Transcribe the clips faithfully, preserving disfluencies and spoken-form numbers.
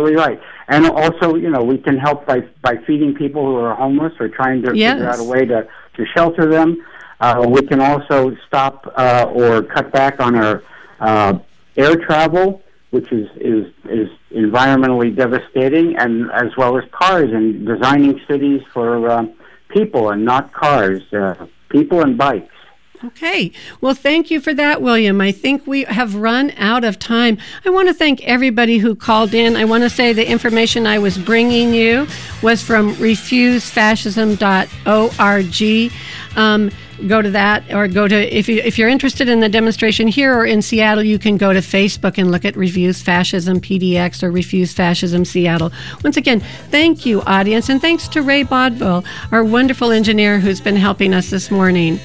absolutely right. And also, you know, we can help by by feeding people who are homeless or trying to yes. figure out a way to, to shelter them. Uh, we can also stop uh, or cut back on our uh, air travel, which is, is, is environmentally devastating, and as well as cars, and designing cities for uh, people and not cars, uh, people and bikes. Okay. Well, thank you for that, William. I think we have run out of time. I want to thank everybody who called in. I want to say the information I was bringing you was from refuse fascism dot org. Um, go to that, or go to, if, you, if you're interested in the demonstration here or in Seattle, you can go to Facebook and look at Refuse Fascism P D X or Refuse Fascism Seattle. Once again, thank you, audience, and thanks to Ray Bodville, our wonderful engineer who's been helping us this morning.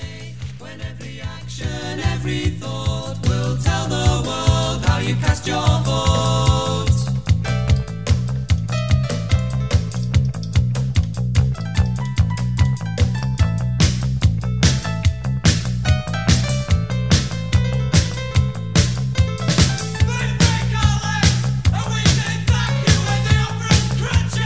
Every thought will tell the world how you cast your vote. They break our legs and we say thank you when they offer us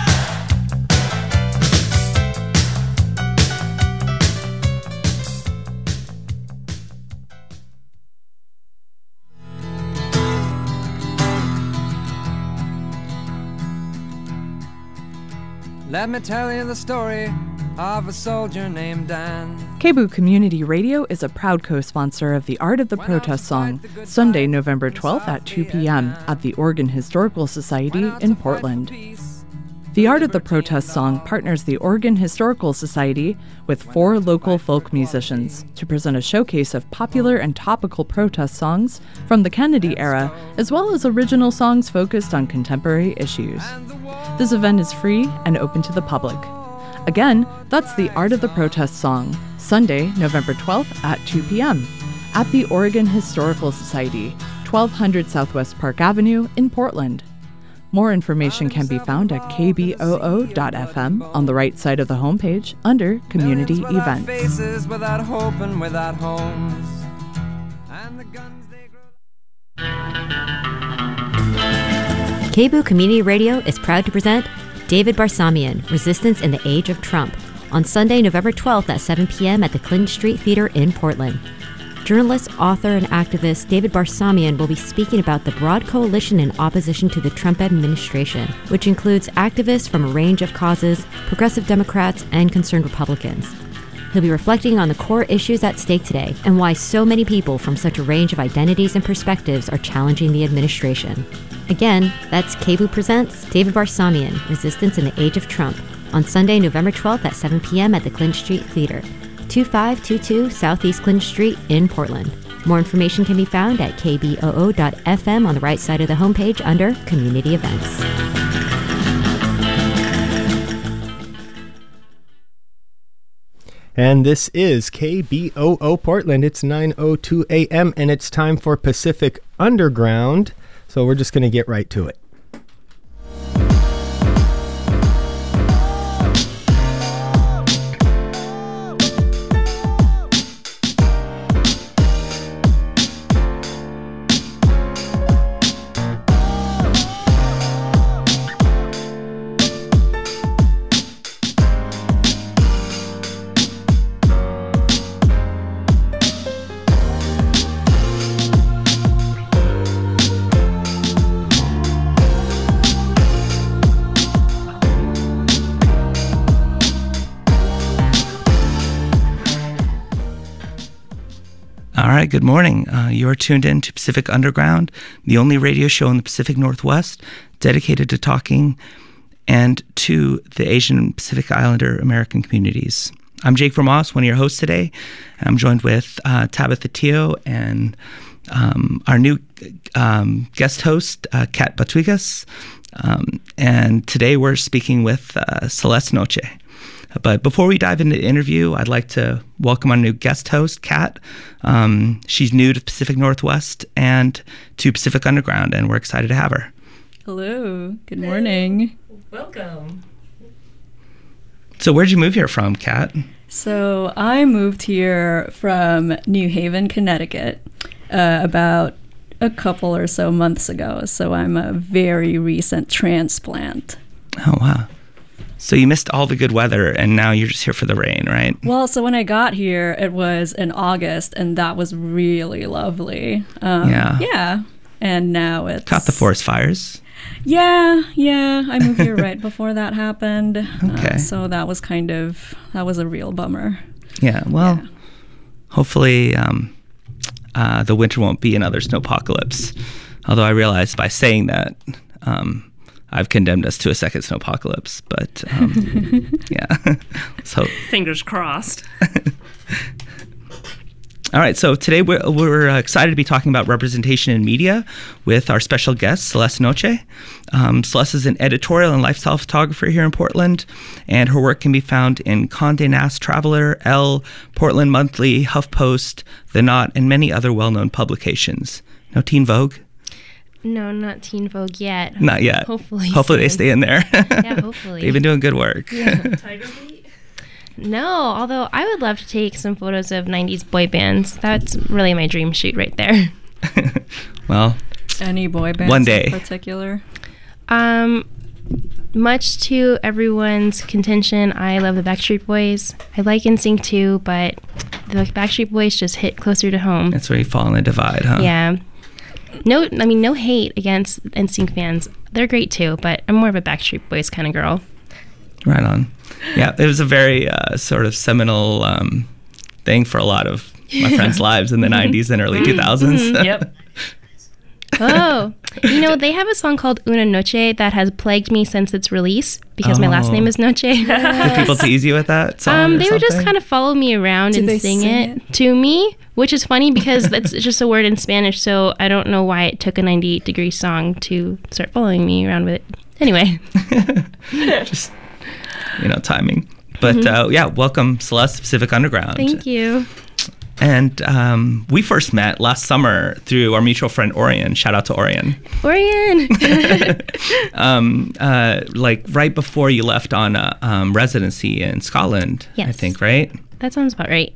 Let me tell you the story of a soldier named Dan. K B O O Community Radio is a proud co-sponsor of the Art of the Protest Song, Sunday, November twelfth at two p.m. at the Oregon Historical Society in Portland. The Art of the Protest Song partners the Oregon Historical Society with four local folk musicians to present a showcase of popular and topical protest songs from the Kennedy era, as well as original songs focused on contemporary issues. This event is free and open to the public. Again, that's the Art of the Protest Song, Sunday, November twelfth at two p.m. at the Oregon Historical Society, twelve hundred Southwest Park Avenue in Portland. More information can be found at k b o o dot f m on the right side of the homepage under Community Events. Faces without hope and without homes. And the guns they grow. K B O O Community Radio is proud to present David Barsamian, Resistance in the Age of Trump, on Sunday, November twelfth at seven p.m. at the Clinton Street Theater in Portland. Journalist, author, and activist David Barsamian will be speaking about the broad coalition in opposition to the Trump administration, which includes activists from a range of causes, progressive Democrats, and concerned Republicans. He'll be reflecting on the core issues at stake today and why so many people from such a range of identities and perspectives are challenging the administration. Again, that's K B O O Presents David Barsamian, Resistance in the Age of Trump, on Sunday, November twelfth at seven p.m. at the Clinton Street Theater, twenty-five twenty-two Southeast Clinton Street in Portland. More information can be found at k b o o dot f m on the right side of the homepage under Community Events. And this is K B O O Portland. It's nine oh two a.m. and it's time for Pacific Underground. So we're just going to get right to it. All right, good morning. Uh, you are tuned in to Pacific Underground, the only radio show in the Pacific Northwest dedicated to talking and to the Asian and Pacific Islander American communities. I'm Jake Vermoss, one of your hosts today, and I'm joined with uh, Tabitha Teo and um, our new um, guest host, uh, Kat Batuigas. Um, and today we're speaking with uh, Celeste Noche. But before we dive into the interview, I'd like to welcome our new guest host, Kat. Um, she's new to Pacific Northwest and to Pacific Underground, and we're excited to have her. Hello. Good morning. Welcome. So where'd you move here from, Kat? So I moved here from New Haven, Connecticut, uh, about a couple or so months ago, so I'm a very recent transplant. Oh, wow. So you missed all the good weather, and now you're just here for the rain, right? Well, so when I got here, it was in August, and that was really lovely. Um, Yeah. Yeah. And now it's... Caught the forest fires. Yeah, yeah. I moved here right before that happened. Okay. Uh, so that was kind of, that was a real bummer. Yeah, well, Yeah. hopefully um, uh, the winter won't be another snowpocalypse. Although I realize by saying that, um, I've condemned us to a second snowpocalypse. But um, yeah, so Fingers crossed. all right, so today we're, we're uh, excited to be talking about representation in media with our special guest, Celeste Noche. Um, Celeste is an editorial and lifestyle photographer here in Portland, and her work can be found in Condé Nast Traveler, Elle, Portland Monthly, HuffPost, The Knot, and many other well-known publications. No Teen Vogue? No, not Teen Vogue yet. Not yet. Hopefully Hopefully they soon. stay in there. Yeah, hopefully. They've been doing good work. Yeah. No, although I would love to take some photos of nineties boy bands. That's really my dream shoot right there. Well, Any boy bands one day. in particular? Um, much to everyone's contention, I love the Backstreet Boys. I like N Sync too, but the Backstreet Boys just hit closer to home. That's where you fall in the divide, huh? Yeah. No, I mean, no hate against N Sync fans. They're great too, but I'm more of a Backstreet Boys kind of girl. Right on. Yeah, it was a very uh, sort of seminal um, thing for a lot of my friends' lives in the nineties and early two thousands. Yep. Oh, you know, they have a song called Una Noche that has plagued me since its release because my last Oh. name is Noche. Did people tease you with that song? Um, or they would just something? kind of follow me around Did and they sing, sing it, to me, which is funny because that's just a word in Spanish, so I don't know why it took a ninety-eight degree song to start following me around with it. Anyway. just, you know, timing. But Mm-hmm. uh, yeah, welcome, Celeste, Pacific Underground. Thank you. And um, we first met last summer through our mutual friend Orion. Shout out to Orion. Orion. um, uh, like right before you left on a um, residency in Scotland, I Yes. think, right? That sounds about right.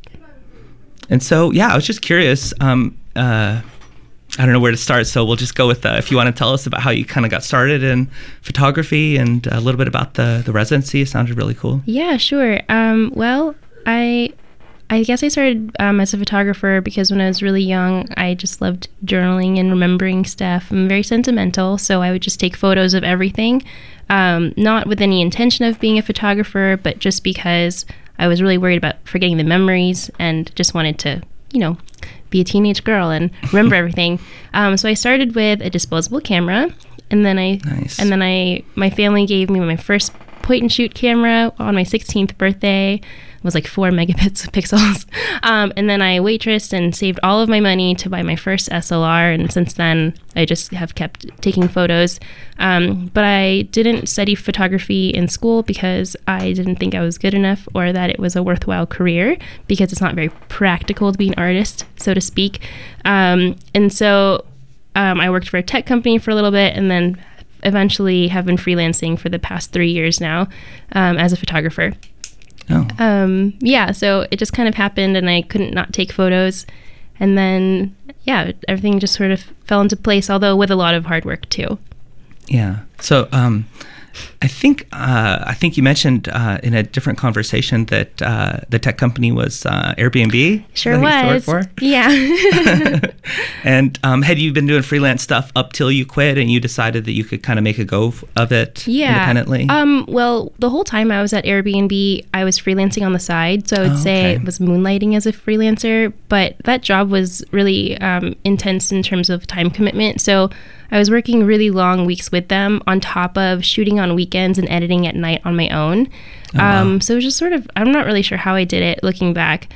And so, yeah, I was just curious. Um, uh, I don't know where to start, so we'll just go with uh, if you want to tell us about how you kind of got started in photography and a little bit about the, the residency. It sounded really cool. Yeah, sure. Um, well, I I guess I started um, as a photographer because when I was really young, I just loved journaling and remembering stuff. I'm very sentimental, so I would just take photos of everything, um, not with any intention of being a photographer, but just because I was really worried about forgetting the memories and just wanted to, you know, be a teenage girl and remember everything. Um, so I started with a disposable camera, and then I Nice. and then I my family gave me my first point and shoot camera on my sixteenth birthday. It was like four megapixels pixels. Um, and then I waitressed and saved all of my money to buy my first S L R. And since then, I just have kept taking photos. Um, but I didn't study photography in school because I didn't think I was good enough or that it was a worthwhile career because it's not very practical to be an artist, so to speak. Um, and so um, I worked for a tech company for a little bit and then eventually have been freelancing for the past three years now um, as a photographer. Oh, Um, yeah, so it just kind of happened and I couldn't not take photos. And then, yeah, everything just sort of fell into place, although with a lot of hard work too. yeah. So um, I think uh, I think you mentioned uh, in a different conversation that uh, the tech company was uh, Airbnb. Sure that you used was. to work for? Yeah. And um, had you been doing freelance stuff up till you quit and you decided that you could kind of make a go f- of it Yeah. independently? Um, well, the whole time I was at Airbnb, I was freelancing on the side. So I would Oh, say okay. it was moonlighting as a freelancer, but that job was really um, intense in terms of time commitment. So I was working really long weeks with them on top of shooting on weekends and editing at night on my own. Oh, wow. um, so it was just sort of, I'm not really sure how I did it looking back.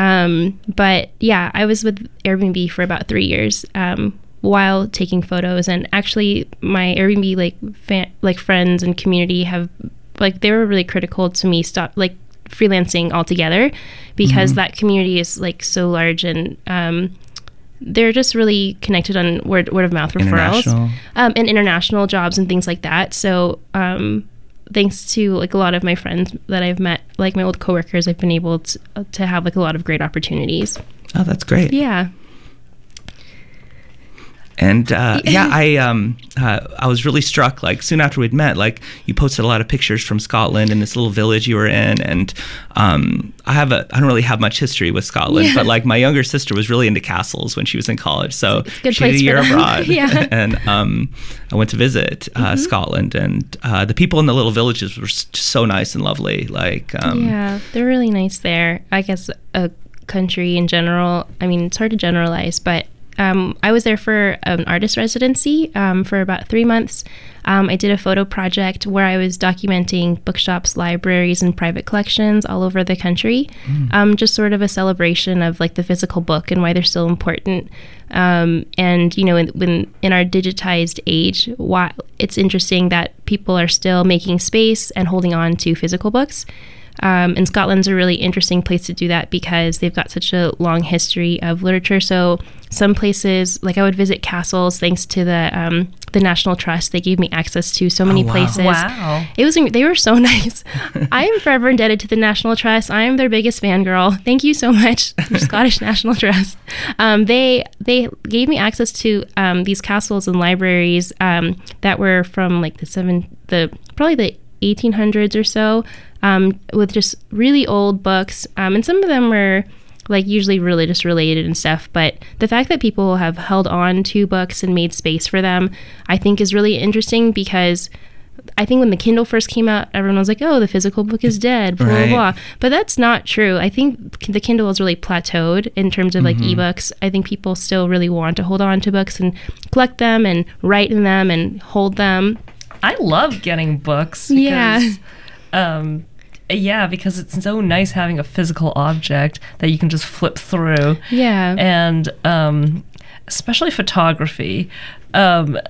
Um, but yeah, I was with Airbnb for about three years. Um, while taking photos, and actually my Airbnb like fan, like friends and community have like they were really critical to me stop like freelancing altogether because Mhm. that community is like so large and um, they're just really connected on word word of mouth referrals International. um, and international jobs and things like that. So um, thanks to like a lot of my friends that I've met, like my old coworkers, I've been able to to have like a lot of great opportunities. Oh, that's great. Yeah. And uh, yeah, I um, uh, I was really struck. Like soon after we'd met, like you posted a lot of pictures from Scotland and this little village you were in. And um, I have a I don't really have much history with Scotland, Yeah. but like my younger sister was really into castles when she was in college. So It's a good she did a place year for them. abroad, Yeah. and um, I went to visit uh, Mhm. Scotland, and uh, the people in the little villages were s- just so nice and lovely. Like um, yeah, they're really nice there. I guess a country in general, I mean, it's hard to generalize, but um, I was there for an artist residency um, for about three months. Um, I did a photo project where I was documenting bookshops, libraries, and private collections all over the country. Mm. Um, just sort of a celebration of like the physical book and why they're so important. Um, and you know, in, when in our digitized age, why it's interesting that people are still making space and holding on to physical books. Um, and Scotland's a really interesting place to do that because they've got such a long history of literature. So some places, like I would visit castles thanks to the um, the National Trust. They gave me access to so many Oh, wow. places. Wow. It was they were so nice. I am forever indebted to the National Trust. I am their biggest fangirl. Thank you so much, the Scottish National Trust. Um, they they gave me access to um, these castles and libraries um, that were from like the seven the probably the eighteen hundreds or so, um, with just really old books. Um, and some of them were like usually religious related and stuff. But the fact that people have held on to books and made space for them, I think is really interesting because I think when the Kindle first came out, everyone was like, oh, the physical book is dead, blah, Right. blah, blah. But that's not true. I think the Kindle has really plateaued in terms of like Mhm. ebooks. I think people still really want to hold on to books and collect them and write in them and hold them. I love getting books. Yeah. Because, um, yeah, because it's so nice having a physical object that you can just flip through. Yeah. And um, especially photography. Um,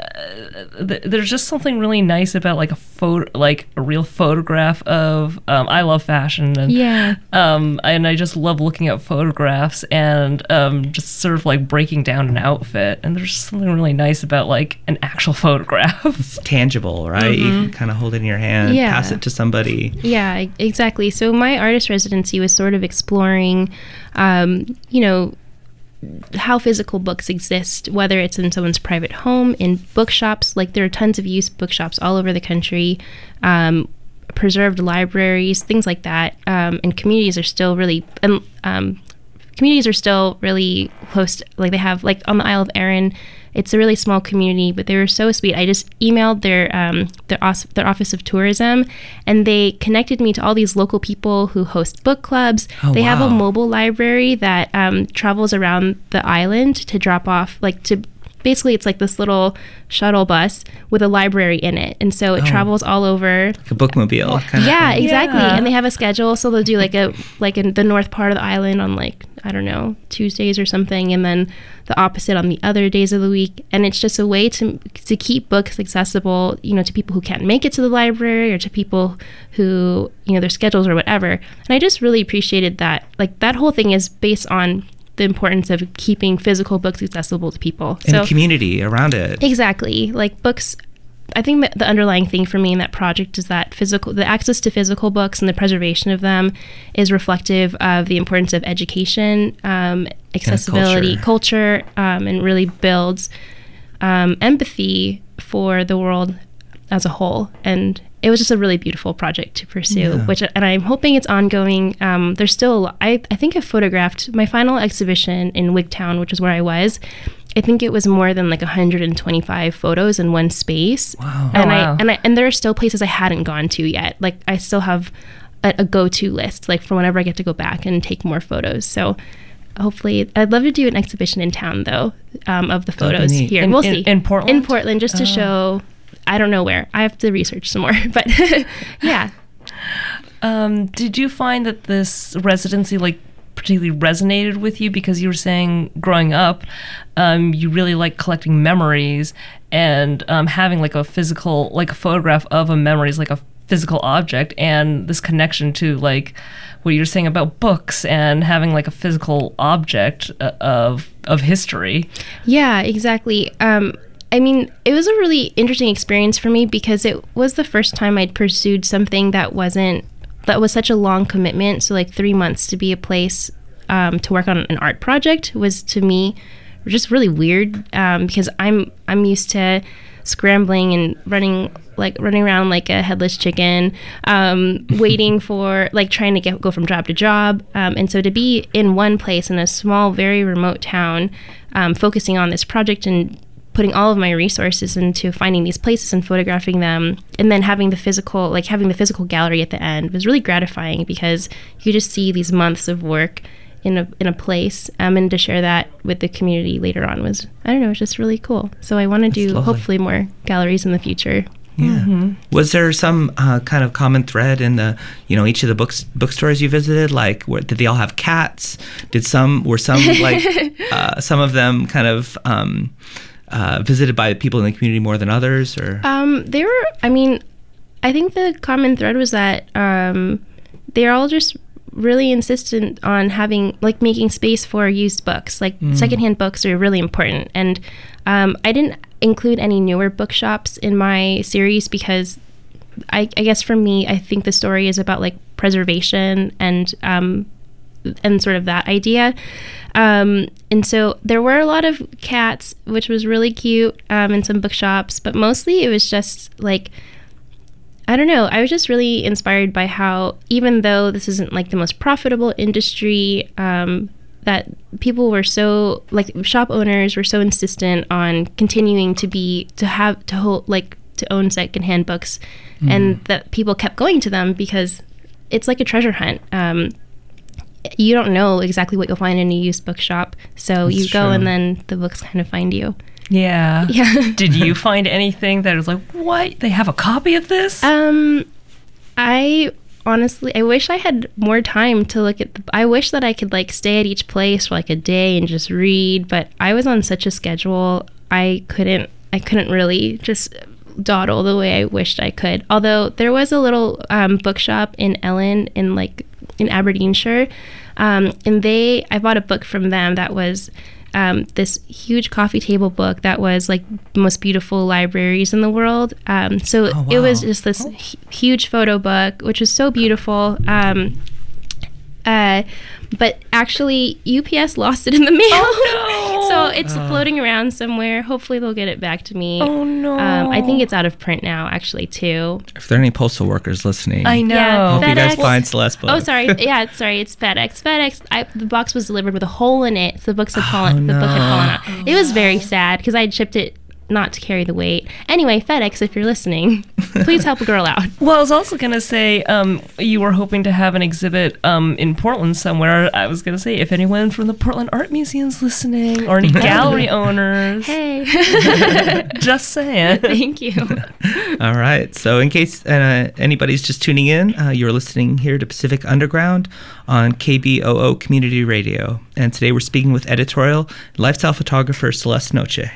th- there's just something really nice about like a photo, like a real photograph of. Um, I love fashion, and Yeah. um, and I just love looking at photographs and um, just sort of like breaking down an outfit. And there's something really nice about like an actual photograph. It's tangible, right? You Mhm. can kind of hold it in your hand, Yeah. pass it to somebody. Yeah, e- exactly. So my artist residency was sort of exploring, um, you know, how physical books exist, whether it's in someone's private home, in bookshops. Like there are tons of used bookshops all over the country, um, preserved libraries, things like that. Um, and communities are still really, and um, communities are still really close. Like they have, like on the Isle of Arran, it's a really small community, but they were so sweet. I just emailed their um, their, os- their Office of Tourism, and they connected me to all these local people who host book clubs. Oh, they have a wow. mobile library that um, travels around the island to drop off, like to basically it's like this little shuttle bus with a library in it, and so it Oh. travels all over. Like a bookmobile. Kind Yeah, of thing. exactly. Yeah. And they have a schedule, so they'll do like a like in the north part of the island on like I don't know Tuesdays or something, and then the opposite on the other days of the week. And it's just a way to to keep books accessible, you know, to people who can't make it to the library or to people who you know their schedules or whatever. And I just really appreciated that. Like that whole thing is based on the importance of keeping physical books accessible to people. And the community around it. Exactly. Like books, I think that the underlying thing for me in that project is that physical, the access to physical books and the preservation of them is reflective of the importance of education, um, accessibility, culture, um, and really builds um, empathy for the world as a whole. And it was just a really beautiful project to pursue, Yeah. which, and I'm hoping it's ongoing. Um, there's still, a lo- I, I think I photographed my final exhibition in Wigtown, which is where I was. I think it was more than like one hundred twenty-five photos in one space. Wow. And Oh, I wow. and I and there are still places I hadn't gone to yet. Like I still have a, a go-to list, like for whenever I get to go back and take more photos. So hopefully, I'd love to do an exhibition in town though, um, of the That'd be photos neat. here. In- we'll in- see in Portland? In Portland, just to Oh. show. I don't know where. I have to research some more, but yeah. Um, did you find that this residency like particularly resonated with you because you were saying growing up, um, you really like collecting memories and um, having like a physical, like a photograph of a memory is like a physical object, and this connection to like what you're saying about books and having like a physical object uh, of of history. Yeah, exactly. Um, I mean, it was a really interesting experience for me because it was the first time I'd pursued something that wasn't, that was such a long commitment. So like three months to be a place um, to work on an art project was to me were just really weird um, because I'm I'm used to scrambling and running like running around like a headless chicken, um, waiting for like trying to get go from job to job, um, and so to be in one place in a small, very remote town, um, focusing on this project and putting all of my resources into finding these places and photographing them, and then having the physical like having the physical gallery at the end was really gratifying because you just see these months of work in a in a place, um, and to share that with the community later on was, I don't know, it's just really cool. So I want to do lovely. hopefully more galleries in the future. Yeah. Mm-hmm. Was there some uh, kind of common thread in the, you know, each of the books bookstores you visited? Like, where, did they all have cats? Did some were some like uh, some of them kind of um, uh, visited by people in the community more than others, or? Um, they were. I mean, I think the common thread was that um, they're all just really insistent on having like making space for used books. Like mm. secondhand books are really important, and um, I didn't include any newer bookshops in my series because I, I guess for me, I think the story is about like preservation and um, and sort of that idea. Um, and so there were a lot of cats, which was really cute, um, in some bookshops, but mostly it was just like, I don't know, I was just really inspired by how, even though this isn't like the most profitable industry, um, that people were so, like shop owners were so insistent on continuing to be, to have, to hold, like to own secondhand books, mm. and that people kept going to them because it's like a treasure hunt. Um, you don't know exactly what you'll find in a used bookshop, so That's you go true. And then the books kind of find you. Yeah. Yeah. Did you find anything that was like, what? They have a copy of this? Um, I honestly, I wish I had more time to look at the, I wish that I could like stay at each place for like a day and just read, but I was on such a schedule. I couldn't, I couldn't really just dawdle the way I wished I could. Although there was a little um, bookshop in Ellen in like, in Aberdeenshire. Um, and they, I bought a book from them that was Um, this huge coffee table book that was like the most beautiful libraries in the world. Um, so oh, wow. it was just this oh. h- huge photo book, which was so beautiful. Um, uh, but actually, U P S lost it in the mail. Oh, no. So it's oh. floating around somewhere. Hopefully, they'll get it back to me. Oh, no. Um, I think it's out of print now, actually, too. If there are any postal workers listening, I know. Yeah, hope FedEx. you guys find Celeste book. Oh, sorry. Yeah, sorry. It's FedEx. FedEx. I, the box was delivered with a hole in it. So the books had fallen. Oh, the no. book had fallen out. It was very sad because I had shipped it not to carry the weight. Anyway, FedEx, if you're listening, please help a girl out. Well, I was also going to say, um, you were hoping to have an exhibit um, in Portland somewhere. I was going to say, if anyone from the Portland Art Museum's listening, or any gallery owners. Hey. Just saying. Thank you. All right. So in case uh, anybody's just tuning in, uh, you're listening here to Pacific Underground on K B O O Community Radio. And today we're speaking with editorial and lifestyle photographer Celeste Noche.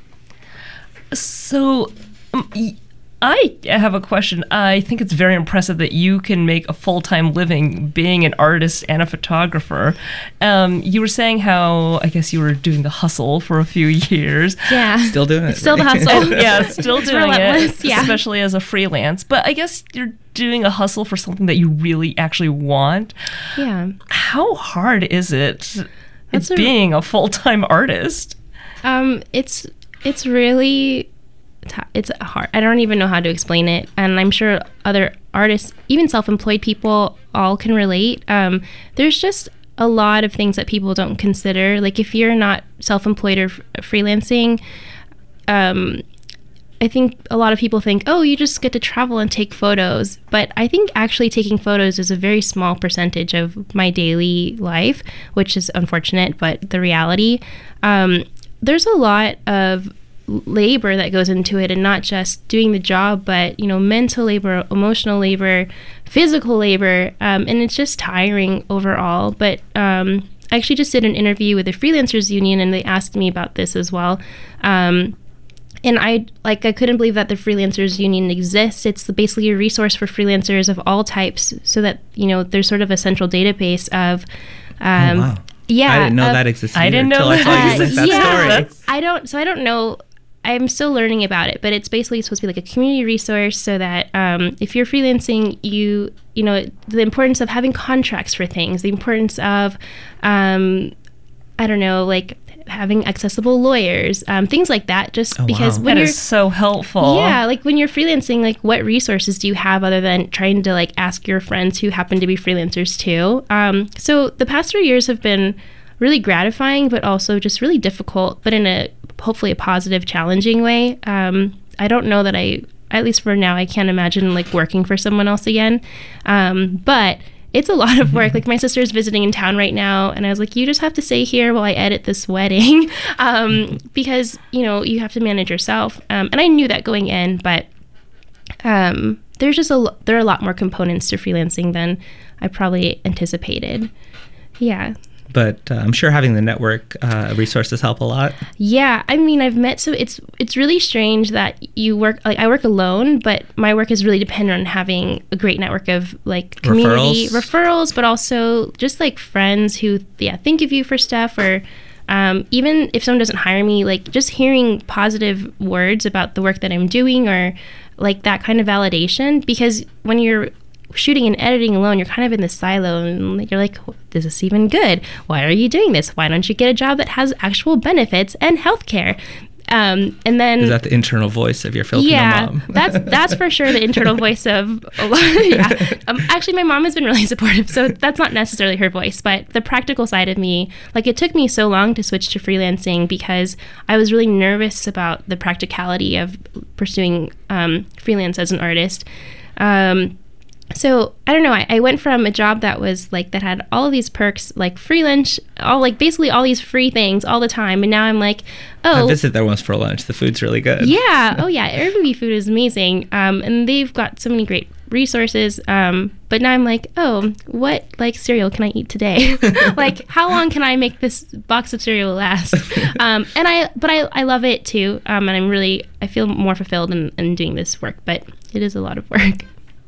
So, um, I have a question. I think it's very impressive that you can make a full-time living being an artist and a photographer. Um, you were saying how, I guess you were doing the hustle for a few years. Yeah. Still doing it. It's still right? the hustle. Yeah, still It's doing relentless, it, yeah. especially as a freelance. But I guess you're doing a hustle for something that you really actually want. Yeah. How hard is it That's a- being a full-time artist? Um, it's it's really it's hard. I don't even know how to explain it, and I'm sure other artists, even self-employed people, all can relate. Um, there's just a lot of things that people don't consider. Like if you're not self-employed or f- freelancing, um, I think a lot of people think, oh, you just get to travel and take photos. But I think actually taking photos is a very small percentage of my daily life, which is unfortunate, but the reality. Um, there's a lot of labor that goes into it, and not just doing the job, but you know, mental labor, emotional labor, physical labor, um, and it's just tiring overall. But um, I actually just did an interview with the Freelancers Union, and they asked me about this as well. Um, and I like I couldn't believe that the Freelancers Union exists. It's basically a resource for freelancers of all types, so that you know there's sort of a central database of. Um, oh, wow. Yeah, I didn't know uh, that existed. I didn't know until I saw you that. present that Yeah. story. I don't. So I don't know. I'm still learning about it, but it's basically supposed to be like a community resource, so that um, if you're freelancing, you you know the importance of having contracts for things, the importance of um, I don't know, like having accessible lawyers, um, things like that. Just Oh, because wow. when That you're is so helpful. yeah, like when you're freelancing, like what resources do you have other than trying to like ask your friends who happen to be freelancers too? Um, so the past three years have been really gratifying, but also just really difficult, but in a hopefully a positive, challenging way. Um, I don't know that I, at least for now, I can't imagine like working for someone else again. Um, but it's a lot of work. Like my sister's visiting in town right now, and I was like, you just have to stay here while I edit this wedding, um, because you know you have to manage yourself. Um, and I knew that going in, but um, there's just a lo- there are a lot more components to freelancing than I probably anticipated. Yeah. But uh, I'm sure having the network uh, resources help a lot. Yeah, I mean, I've met so it's it's really strange that you work like I work alone, but my work is really dependent on having a great network of like community Referrals. referrals, but also just like friends who yeah think of you for stuff, or um, even if someone doesn't hire me, like just hearing positive words about the work that I'm doing, or like that kind of validation. Because when you're shooting and editing alone, you're kind of in this silo, and you're like, is this even good? Why are you doing this? Why don't you get a job that has actual benefits and healthcare? Um, and then Is that the internal voice of your Filipino yeah, mom? that's that's for sure the internal voice of a lot. Yeah. Um, actually, my mom has been really supportive, so that's not necessarily her voice, but the practical side of me, like it took me so long to switch to freelancing because I was really nervous about the practicality of pursuing um, freelance as an artist. Um, So I don't know. I, I went from a job that was like that had all of these perks, like free lunch, all like basically all these free things all the time, and now I'm like, I oh, visited there once for lunch. The food's really good. yeah, oh yeah, Airbnb food is amazing, um, and they've got so many great resources. Um, but now I'm like, oh, what like cereal can I eat today? Like, how long can I make this box of cereal last? Um, and I, but I, I love it too, um, and I'm really, I feel more fulfilled in, in doing this work, but it is a lot of work.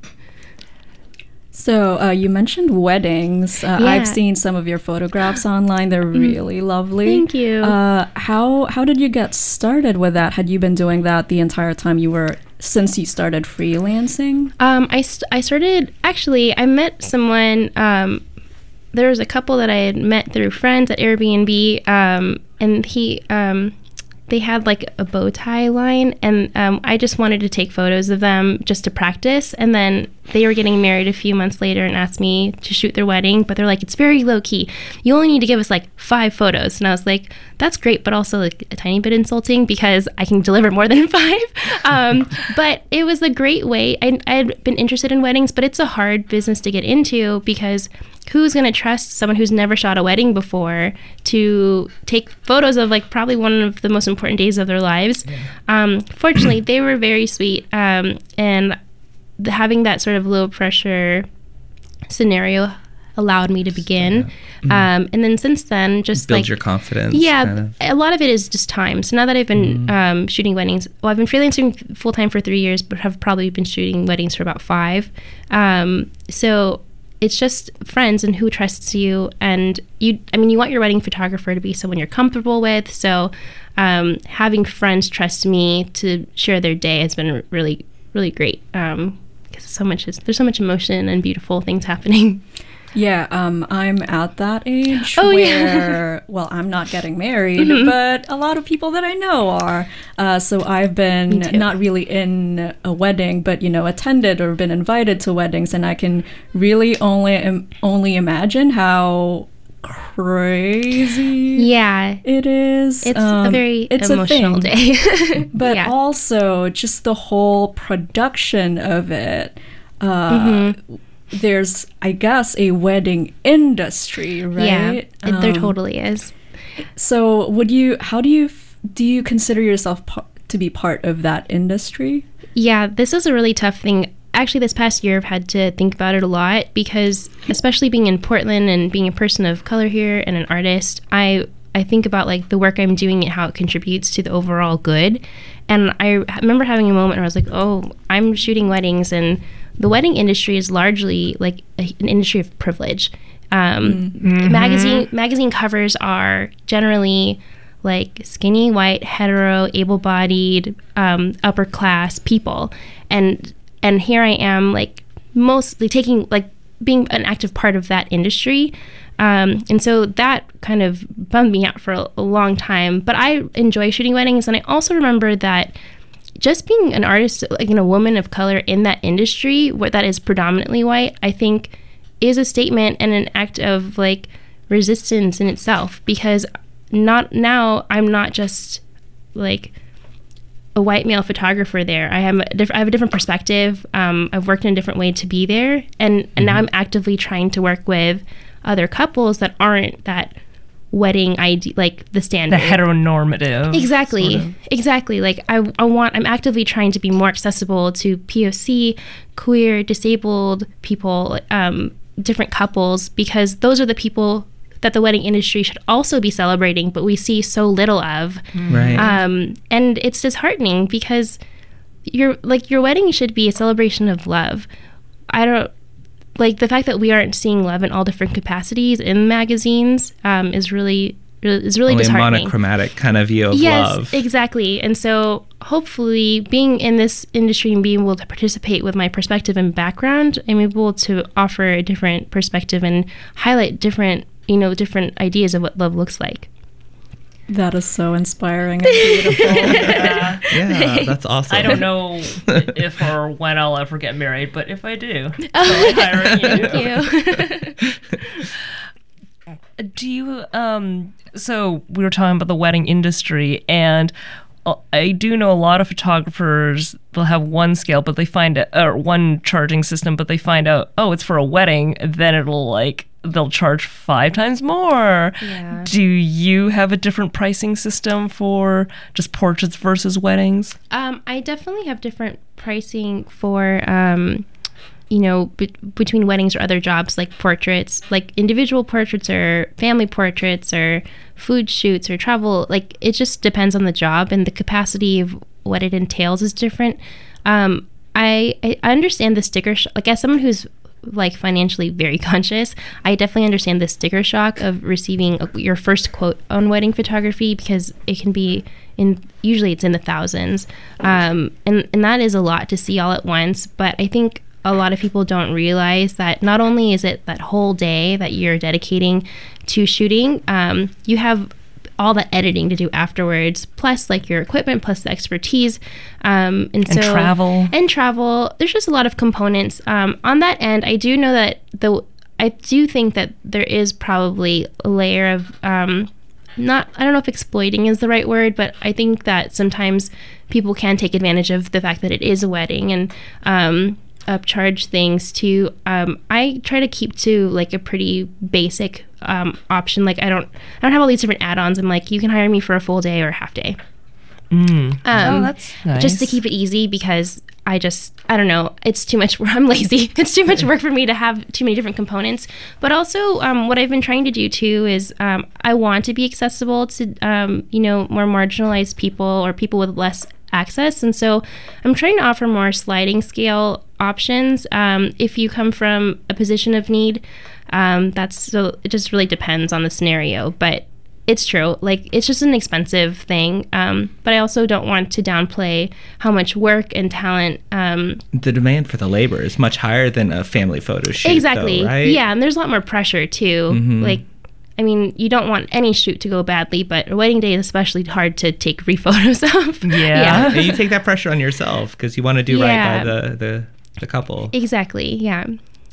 So uh, you mentioned weddings. Uh, Yeah. I've seen some of your photographs online. They're really lovely. Thank you. Uh, how how did you get started with that? Had you been doing that the entire time you were since you started freelancing? Um, I, st- I started, actually, I met someone, um, there was a couple that I had met through friends at Airbnb, um, and he, um, they had like a bow tie line, and um, I just wanted to take photos of them just to practice, and then they were getting married a few months later and asked me to shoot their wedding, but they're like, it's very low key. You only need to give us like five photos. And I was like, that's great, but also like a tiny bit insulting because I can deliver more than five. Um, but it was a great way. I, I had been interested in weddings, but it's a hard business to get into because who's going to trust someone who's never shot a wedding before to take photos of like probably one of the most important days of their lives? Yeah. Um, fortunately, they were very sweet. Um, and the, having that sort of low pressure scenario allowed me to begin. Yeah. Mm-hmm. Um, and then since then, just build like, your confidence. Yeah, kinda. A lot of it is just time. So now that I've been mm-hmm. um, shooting weddings, well, I've been freelancing full time for three years, but have probably been shooting weddings for about five. Um, so it's just friends and who trusts you. And you, I mean, you want your wedding photographer to be someone you're comfortable with. So um, having friends trust me to share their day has been really, really great. Um, because so much is, there's so much emotion and beautiful things happening. Yeah, um, I'm at that age oh, where, yeah. well, I'm not getting married, mm-hmm. but a lot of people that I know are. Uh, so I've been not really in a wedding, but, you know, attended or been invited to weddings, and I can really only um, only imagine how crazy yeah it is. It's um, a very it's emotional a day. But yeah. also just the whole production of it. Uh, mm-hmm. There's, I guess, a wedding industry, right? Yeah, um, there totally is. So would you, how do you, do you consider yourself pa- to be part of that industry? Yeah, this is a really tough thing. Actually, this past year, I've had to think about it a lot because, especially being in Portland and being a person of color here and an artist, I I think about like the work I'm doing and how it contributes to the overall good. And I remember having a moment where I was like, oh, I'm shooting weddings, and the wedding industry is largely like a, an industry of privilege. Um, mm-hmm. Magazine magazine covers are generally like skinny, white, hetero, able-bodied, um, upper class people, and and here I am like mostly taking like being an active part of that industry. Um, and so that kind of bummed me out for a, a long time. But I enjoy shooting weddings, and I also remember that just being an artist, like, you know, woman of color in that industry, where that is predominantly white, I think is a statement and an act of like resistance in itself, because not now I'm not just like a white male photographer there. I have a diff- I have a different perspective. Um, I've worked in a different way to be there, and, and now I'm actively trying to work with other couples that aren't that wedding ide- like the standard, the heteronormative. Exactly, sort of. exactly. Like I, I want. I'm actively trying to be more accessible to P O C, queer, disabled people, um, different couples, because those are the people that the wedding industry should also be celebrating, but we see so little of. Right. Um, and it's disheartening because your like your wedding should be a celebration of love. I don't like the fact that we aren't seeing love in all different capacities in magazines um, is really is really Only disheartening. A monochromatic kind of view of yes, love. Exactly. And so hopefully being in this industry and being able to participate with my perspective and background, I'm able to offer a different perspective and highlight different you know, different ideas of what love looks like. That is so inspiring and beautiful. yeah. yeah, that's awesome. I don't know if or when I'll ever get married, but if I do, I'm hiring you. Thank you. Do you, um, so we were talking about the wedding industry, and I do know a lot of photographers, they'll have one scale, but they find out, or one charging system, but they find out, oh, it's for a wedding, then it'll like, they'll charge five times more. Yeah. Do you have a different pricing system for just portraits versus weddings? Um, I definitely have different pricing for, um, you know, be- between weddings or other jobs like portraits, like individual portraits or family portraits or food shoots or travel. Like it just depends on the job, and the capacity of what it entails is different. Um, I, I understand the sticker sh- like as someone who's like financially very conscious, I definitely understand the sticker shock of receiving a, your first quote on wedding photography, because it can be in usually it's in the thousands, um, and and that is a lot to see all at once. But I think a lot of people don't realize that not only is it that whole day that you're dedicating to shooting, um, you have all the editing to do afterwards, plus like your equipment, plus the expertise, um, and, and so travel and travel. There's just a lot of components um, on that end. I do know that the I do think that there is probably a layer of um, not I don't know if exploiting is the right word, but I think that sometimes people can take advantage of the fact that it is a wedding and um, upcharge things to. Um, I try to keep to like a pretty basic um, option. Like I don't I don't have all these different add-ons. I'm like, you can hire me for a full day or a half day. Mm. Um, oh, that's nice. Just to keep it easy, because I just, I don't know, it's too much work. I'm lazy. It's too much work for me to have too many different components. But also um, what I've been trying to do too is um, I want to be accessible to, um, you know, more marginalized people or people with less access. And so I'm trying to offer more sliding scale options. Um, if you come from a position of need, um, that's so it just really depends on the scenario. But it's true. Like, it's just an expensive thing. Um, but I also don't want to downplay how much work and talent. Um, the demand for the labor is much higher than a family photo shoot. Exactly. Though, right? Yeah. And there's a lot more pressure, too. Mm-hmm. Like, I mean, you don't want any shoot to go badly, but a wedding day is especially hard to take re-photos of. Yeah. yeah. And you take that pressure on yourself because you want to do yeah. right by the, the, the couple. Exactly. Yeah.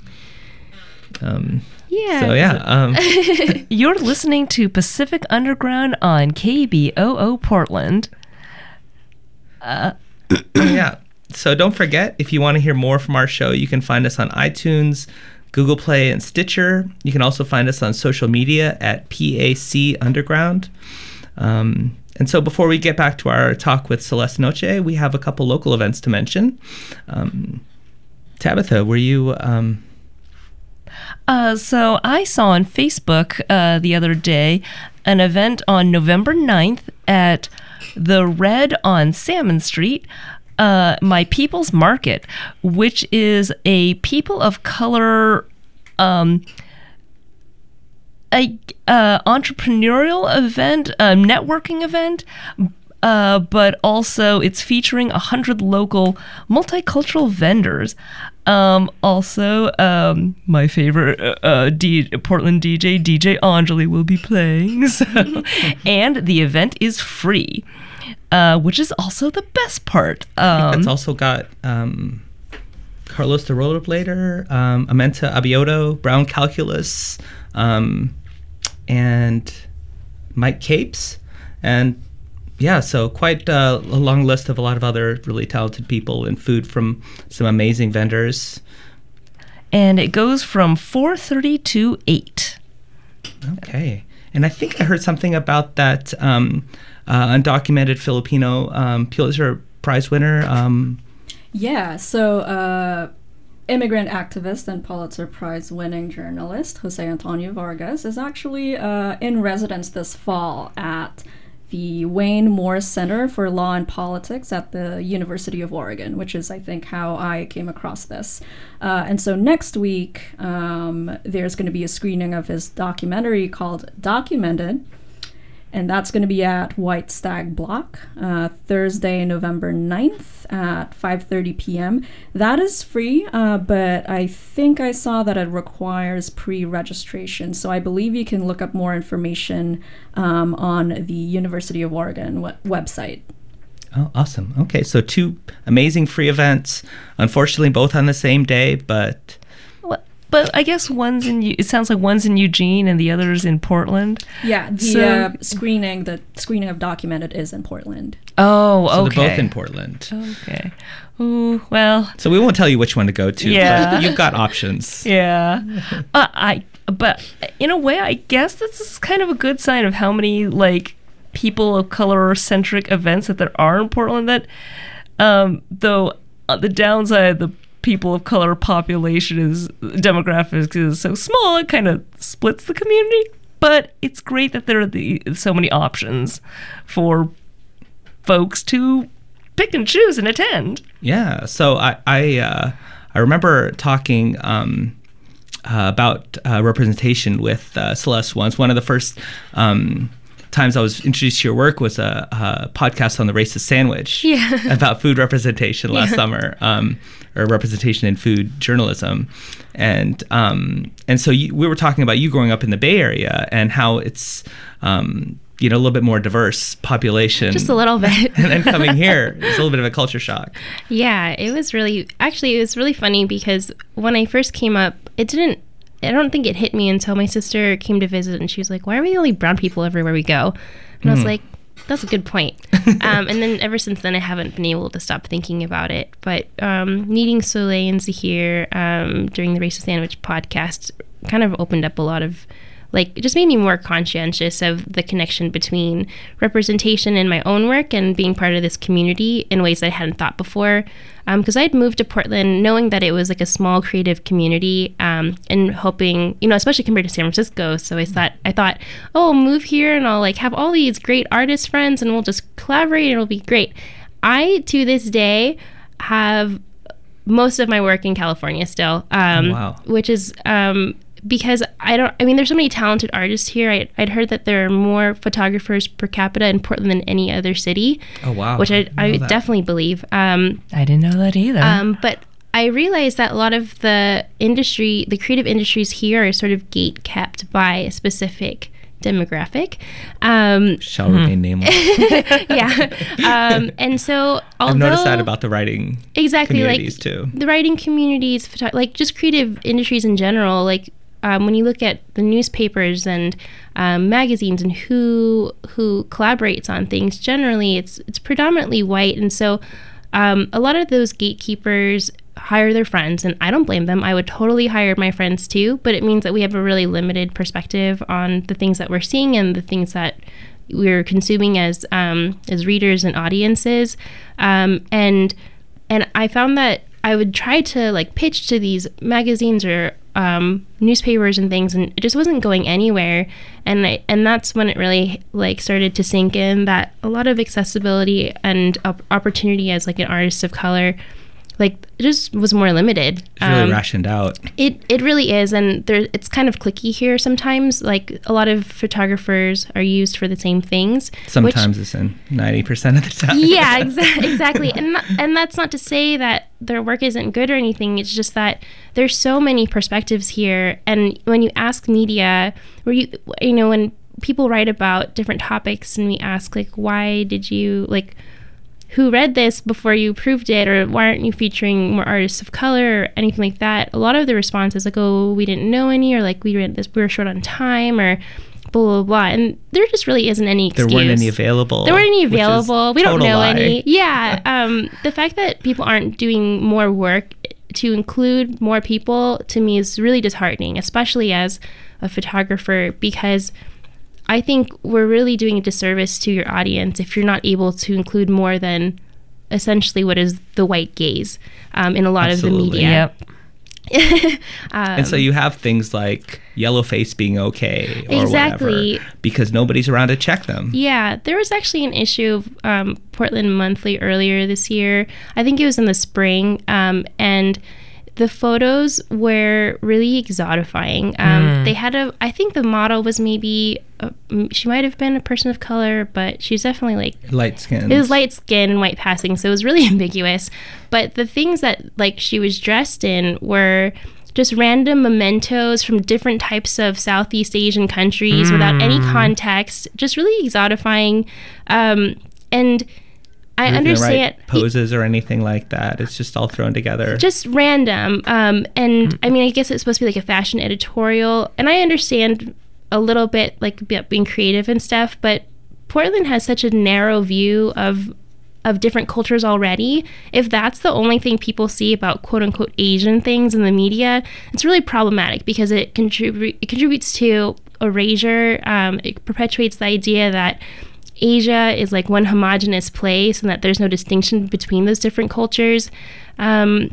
Um, yeah. So, yeah. Um, You're listening to Pacific Underground on K B O O Portland. Uh, yeah. So don't forget, if you want to hear more from our show, you can find us on iTunes, Google Play, and Stitcher. You can also find us on social media at P A C Underground. Um, and so before we get back to our talk with Celeste Noche, we have a couple local events to mention. Um, Tabitha, were you... Um, Uh, so I saw on Facebook uh, the other day an event on November ninth at the Red on Salmon Street, uh, My People's Market, which is a people of color um, a uh, entrepreneurial event, a networking event. Uh, but also it's featuring one hundred local multicultural vendors. Um, also, um, my favorite uh, uh, D- Portland D J, D J Anjali, will be playing. So, and the event is free, uh, which is also the best part. Um, I think that's also got um, Carlos the Rollerblader, um, Amenta Abioto, Brown Calculus, um, and Mike Capes. And yeah, so quite uh, a long list of a lot of other really talented people and food from some amazing vendors. And it goes from four thirty to eight. Okay. And I think I heard something about that um, uh, undocumented Filipino um, Pulitzer Prize winner. Um, yeah, so uh, immigrant activist and Pulitzer Prize winning journalist Jose Antonio Vargas is actually uh, in residence this fall at the Wayne Morris Center for Law and Politics at the University of Oregon, which is, I think, how I came across this. Uh, and so next week, um, there's going to be a screening of his documentary called Documented, and that's going to be at White Stag Block, uh, Thursday, November ninth at five thirty p.m. That is free, uh, but I think I saw that it requires pre-registration. So I believe you can look up more information um, on the University of Oregon we- website. Oh, awesome. Okay, so two amazing free events. Unfortunately, both on the same day, but... But I guess one's in, it sounds like one's in Eugene and the other's in Portland. Yeah, the so, uh, screening, the screening of Documented is in Portland. Oh, okay. So they're both in Portland. Okay. Ooh, well. So we won't tell you which one to go to, yeah. but you've got options. Yeah. uh, I. But in a way, I guess this is kind of a good sign of how many, like, people of color-centric events that there are in Portland that, um, though uh, the downside, the people of color population is demographics is so small, it kind of splits the community. But it's great that there are the, so many options for folks to pick and choose and attend. Yeah. So I I, uh, I remember talking um, uh, about uh, representation with uh, Celeste once. One of the first um, times I was introduced to your work was a, a podcast on the Racist Sandwich yeah. about food representation last yeah. summer. Um, or representation in food journalism. And um, and so you, we were talking about you growing up in the Bay Area and how it's, um, you know, a little bit more diverse population. Just a little bit. And then coming here, it's a little bit of a culture shock. Yeah, it was really, actually, it was really funny because when I first came up, it didn't, I don't think it hit me until my sister came to visit and she was like, why are we the only brown people everywhere we go? And mm. I was like, that's a good point. Um, and then ever since then, I haven't been able to stop thinking about it. But um, meeting Soleil and Zahir um, during the Racist Sandwich podcast kind of opened up a lot of, like, it just made me more conscientious of the connection between representation in my own work and being part of this community in ways I hadn't thought before. Because um, I had moved to Portland knowing that it was like a small creative community um, and hoping, you know, especially compared to San Francisco. So I thought, I thought, oh, I'll move here and I'll like have all these great artist friends and we'll just collaborate and it'll be great. I, to this day, have most of my work in California still, um, oh, wow. which is... Um, because I don't, I mean, there's so many talented artists here. I, I'd heard that there are more photographers per capita in Portland than any other city. Oh, wow. Which I, I, I that. definitely believe. Um, I didn't know that either. Um, but I realized that a lot of the industry, the creative industries here are sort of gate kept by a specific demographic. Um, Shall hmm. remain nameless. yeah. Um, and so, although... I've noticed that about the writing exactly, communities, like, too. The writing communities, photo- like, just creative industries in general, like, Um, when you look at the newspapers and um, magazines and who who collaborates on things, generally it's it's predominantly white, and so um, a lot of those gatekeepers hire their friends, and I don't blame them. I would totally hire my friends too, but it means that we have a really limited perspective on the things that we're seeing and the things that we're consuming as um, as readers and audiences, um, and and I found that I would try to like pitch to these magazines or um, newspapers and things, and it just wasn't going anywhere. And I, and that's when it really like started to sink in that a lot of accessibility and op- opportunity as like an artist of color, like it just was more limited. It's really um, rationed out. It it really is, and there it's kind of cliquey here sometimes. Like a lot of photographers are used for the same things. Sometimes which, it's in ninety percent of the time. Yeah, exa- exactly. And th- and that's not to say that their work isn't good or anything. It's just that there's so many perspectives here, and when you ask media, where you you know when people write about different topics, and we ask like, why did you like. Who read this before you approved it, or why aren't you featuring more artists of color or anything like that? A lot of the responses like, oh, we didn't know any, or like we read this, we were short on time, or blah blah blah. And there just really isn't any excuse. There weren't any available. There weren't any available. We don't know lie. any. Yeah. um, the fact that people aren't doing more work to include more people to me is really disheartening, especially as a photographer, because I think we're really doing a disservice to your audience if you're not able to include more than essentially what is the white gaze um, in a lot Absolutely. of the media. Yep. um, and so you have things like yellow face being okay or exactly. whatever because nobody's around to check them. Yeah, there was actually an issue of um, Portland Monthly earlier this year. I think it was in the spring, um, and the photos were really exotifying. Um, mm. They had a, I think the model was maybe, a, she might have been a person of color, but she's definitely like... light skin. It was light skin and white passing, so it was really ambiguous. But the things that like she was dressed in were just random mementos from different types of Southeast Asian countries mm. without any context, just really exotifying. Um, and... I understand right poses or anything like that. It's just all thrown together. Just random. Um, and I mean, I guess it's supposed to be like a fashion editorial. And I understand a little bit like being creative and stuff, but Portland has such a narrow view of of different cultures already. If that's the only thing people see about quote unquote Asian things in the media, it's really problematic because it contribute it contributes to erasure. Um, it perpetuates the idea that Asia is like one homogenous place and that there's no distinction between those different cultures. Um,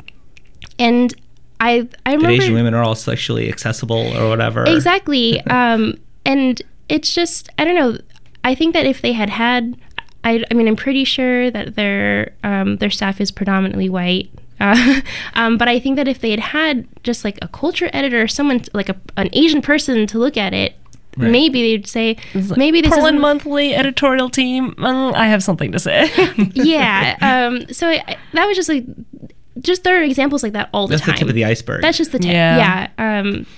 and I I remember... That Asian women are all sexually accessible or whatever. Exactly. um, and it's just, I don't know, I think that if they had had, I, I mean, I'm pretty sure that their, um, their staff is predominantly white. Uh, um, but I think that if they had had just like a culture editor or someone, like a, an Asian person to look at it, right. Maybe they'd say, maybe this Portland is... Monthly editorial team, um, I have something to say. Yeah. Um, so I, that was just like, just there are examples like that all the That's time. That's the tip of the iceberg. That's just the tip. Yeah. yeah um,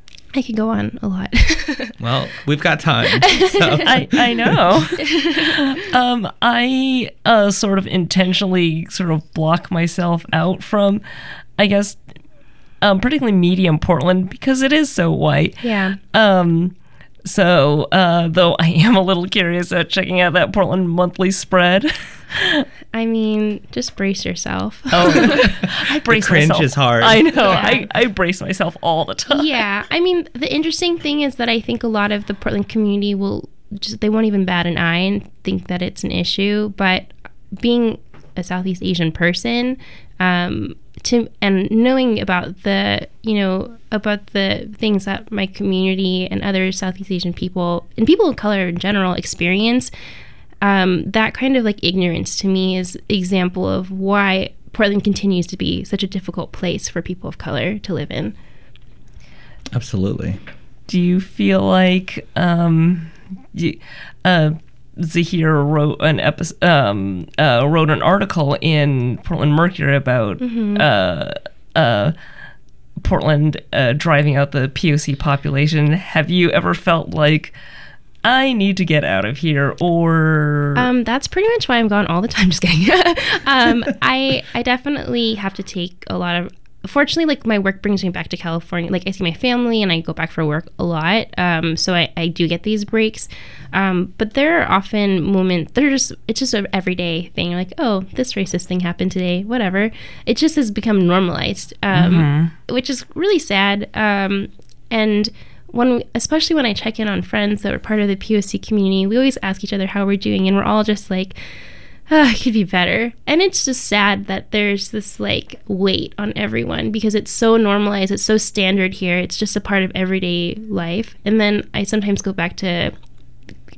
I could go on a lot. Well, we've got time. So. I, I know. um, I uh, sort of intentionally sort of block myself out from, I guess, um, particularly media in Portland because it is so white. Yeah. Um, So, uh, though I am a little curious at checking out that Portland Monthly spread. I mean, just brace yourself. Oh, I brace the cringe myself. is hard. I know. Yeah. I, I brace myself all the time. Yeah. I mean, the interesting thing is that I think a lot of the Portland community will just, they won't even bat an eye and think that it's an issue. But being a Southeast Asian person, um, to and knowing about the, you know, about the things that my community and other Southeast Asian people and people of color in general experience, um, that kind of like ignorance to me is an example of why Portland continues to be such a difficult place for people of color to live in. Absolutely. Do you feel like um, you, uh, Zahir wrote an episode, um, uh, wrote an article in Portland Mercury about mm-hmm. uh, uh, Portland uh, driving out the P O C population. Have you ever felt like I need to get out of here, or? Um, that's pretty much why I'm gone all the time. Just kidding. um, I I definitely have to take a lot of. Fortunately, like my work brings me back to California. Like I see my family and I go back for work a lot. Um, so I, I do get these breaks. Um, but there are often moments, they're just, it's just an everyday thing. You're like, oh, this racist thing happened today, whatever. It just has become normalized, um, mm-hmm. which is really sad. Um, and when, we, especially when I check in on friends that were part of the P O C community, we always ask each other how we're doing. And we're all just like, oh, it could be better. And it's just sad that there's this like weight on everyone because it's so normalized, it's so standard here, it's just a part of everyday life. And then I sometimes go back to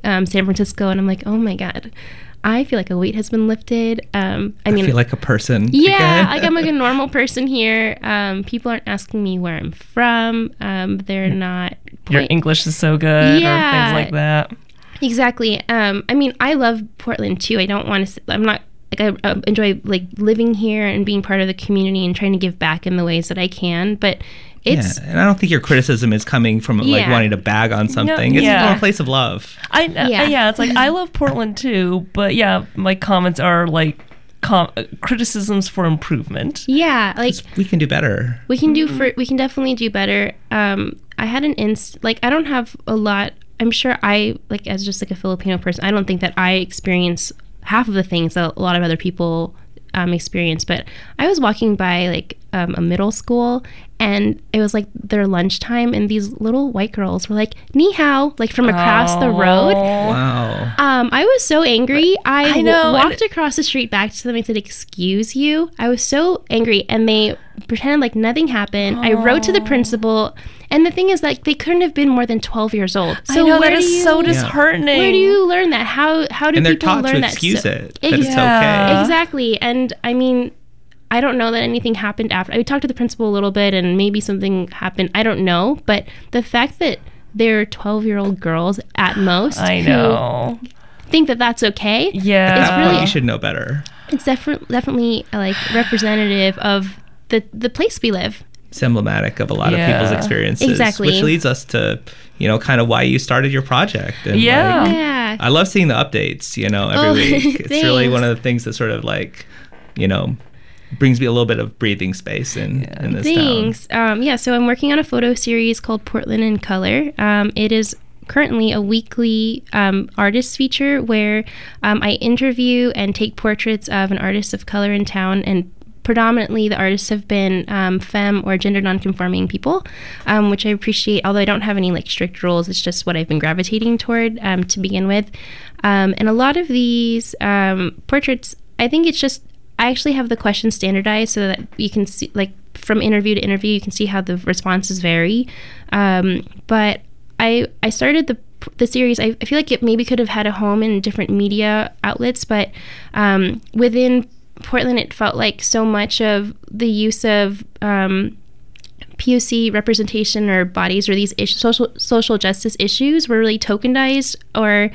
um, San Francisco, and I'm like, oh my God, I feel like a weight has been lifted. Um, I mean, I feel like a person. Yeah, like I'm like a normal person here. Um, people aren't asking me where I'm from. Um, they're not. Your English is so good, yeah, or things like that. Exactly. Um, I mean, I love Portland too. I don't want to. I'm not like I uh, enjoy like living here and being part of the community and trying to give back in the ways that I can. But it's yeah, and I don't think your criticism is coming from like yeah. wanting to bag on something. No, it's yeah. from a place of love. I uh, Yeah. yeah, it's like I love Portland too, but yeah, my comments are like com- criticisms for improvement. Yeah, like we can do better. We can do for we can definitely do better. Um, I had an inst like I don't have a lot. I'm sure I like as just like a Filipino person, I don't think that I experience half of the things that a lot of other people um, experience. But I was walking by like um, a middle school, and it was like their lunchtime, and these little white girls were like "ni hao," like from across oh. the road. Wow. Um, I was so angry. I, I know, w- walked and- across the street back to them and said, "Excuse you." I was so angry, and they pretended like nothing happened. I wrote to the principal, and the thing is, like, they couldn't have been more than twelve years old. So I know, where that do is you, so disheartening. Where do you learn that? How how do And they're people taught learn to that? excuse so- it, that it's Yeah. okay. Exactly. And I mean, I don't know that anything happened after. I talked to the principal a little bit, and maybe something happened. I don't know. But the fact that they're twelve-year-old girls at most I who know. think that that's okay. Yeah. At It's that really- point, you should know better. It's definitely definitely uh, like representative of the the place we live. It's emblematic of a lot Yeah. of people's experiences. Exactly. Which leads us to, you know, kind of why you started your project. And Yeah. like, Yeah. I love seeing the updates, you know, every Oh, week. It's really thanks. one of the things that sort of like, you know, brings me a little bit of breathing space in, in this town. Thanks. Um, yeah, so I'm working on a photo series called Portland in Color. Um, it is currently a weekly um, artist feature where um, I interview and take portraits of an artist of color in town, and predominantly the artists have been um, femme or gender nonconforming people, um, which I appreciate, although I don't have any like strict rules. It's just what I've been gravitating toward um, to begin with. Um, and a lot of these um, portraits, I think it's just, I actually have the questions standardized so that you can see, like from interview to interview, you can see how the responses vary. Um, but I I started the the series. I, I feel like it maybe could have had a home in different media outlets, but um, within Portland, it felt like so much of the use of um, P O C representation or bodies or these issues, social social justice issues were really tokenized or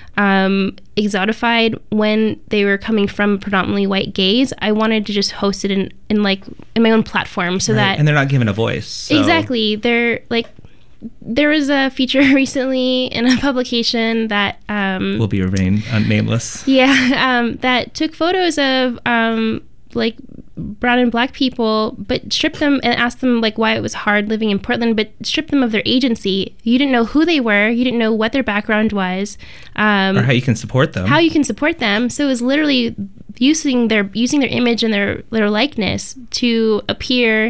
um, exotified when they were coming from predominantly white gays. I wanted to just host it in, in like in my own platform so Right. that And they're not given a voice. So. exactly they're like there was a feature recently in a publication that um, Will be remain un- nameless. yeah, um, that took photos of um, like brown and black people, but stripped them and asked them like why it was hard living in Portland, but stripped them of their agency. You didn't know who they were. You didn't know what their background was, um, Or how you can support them. how you can support them. So it was literally using their using their image and their their likeness to appear.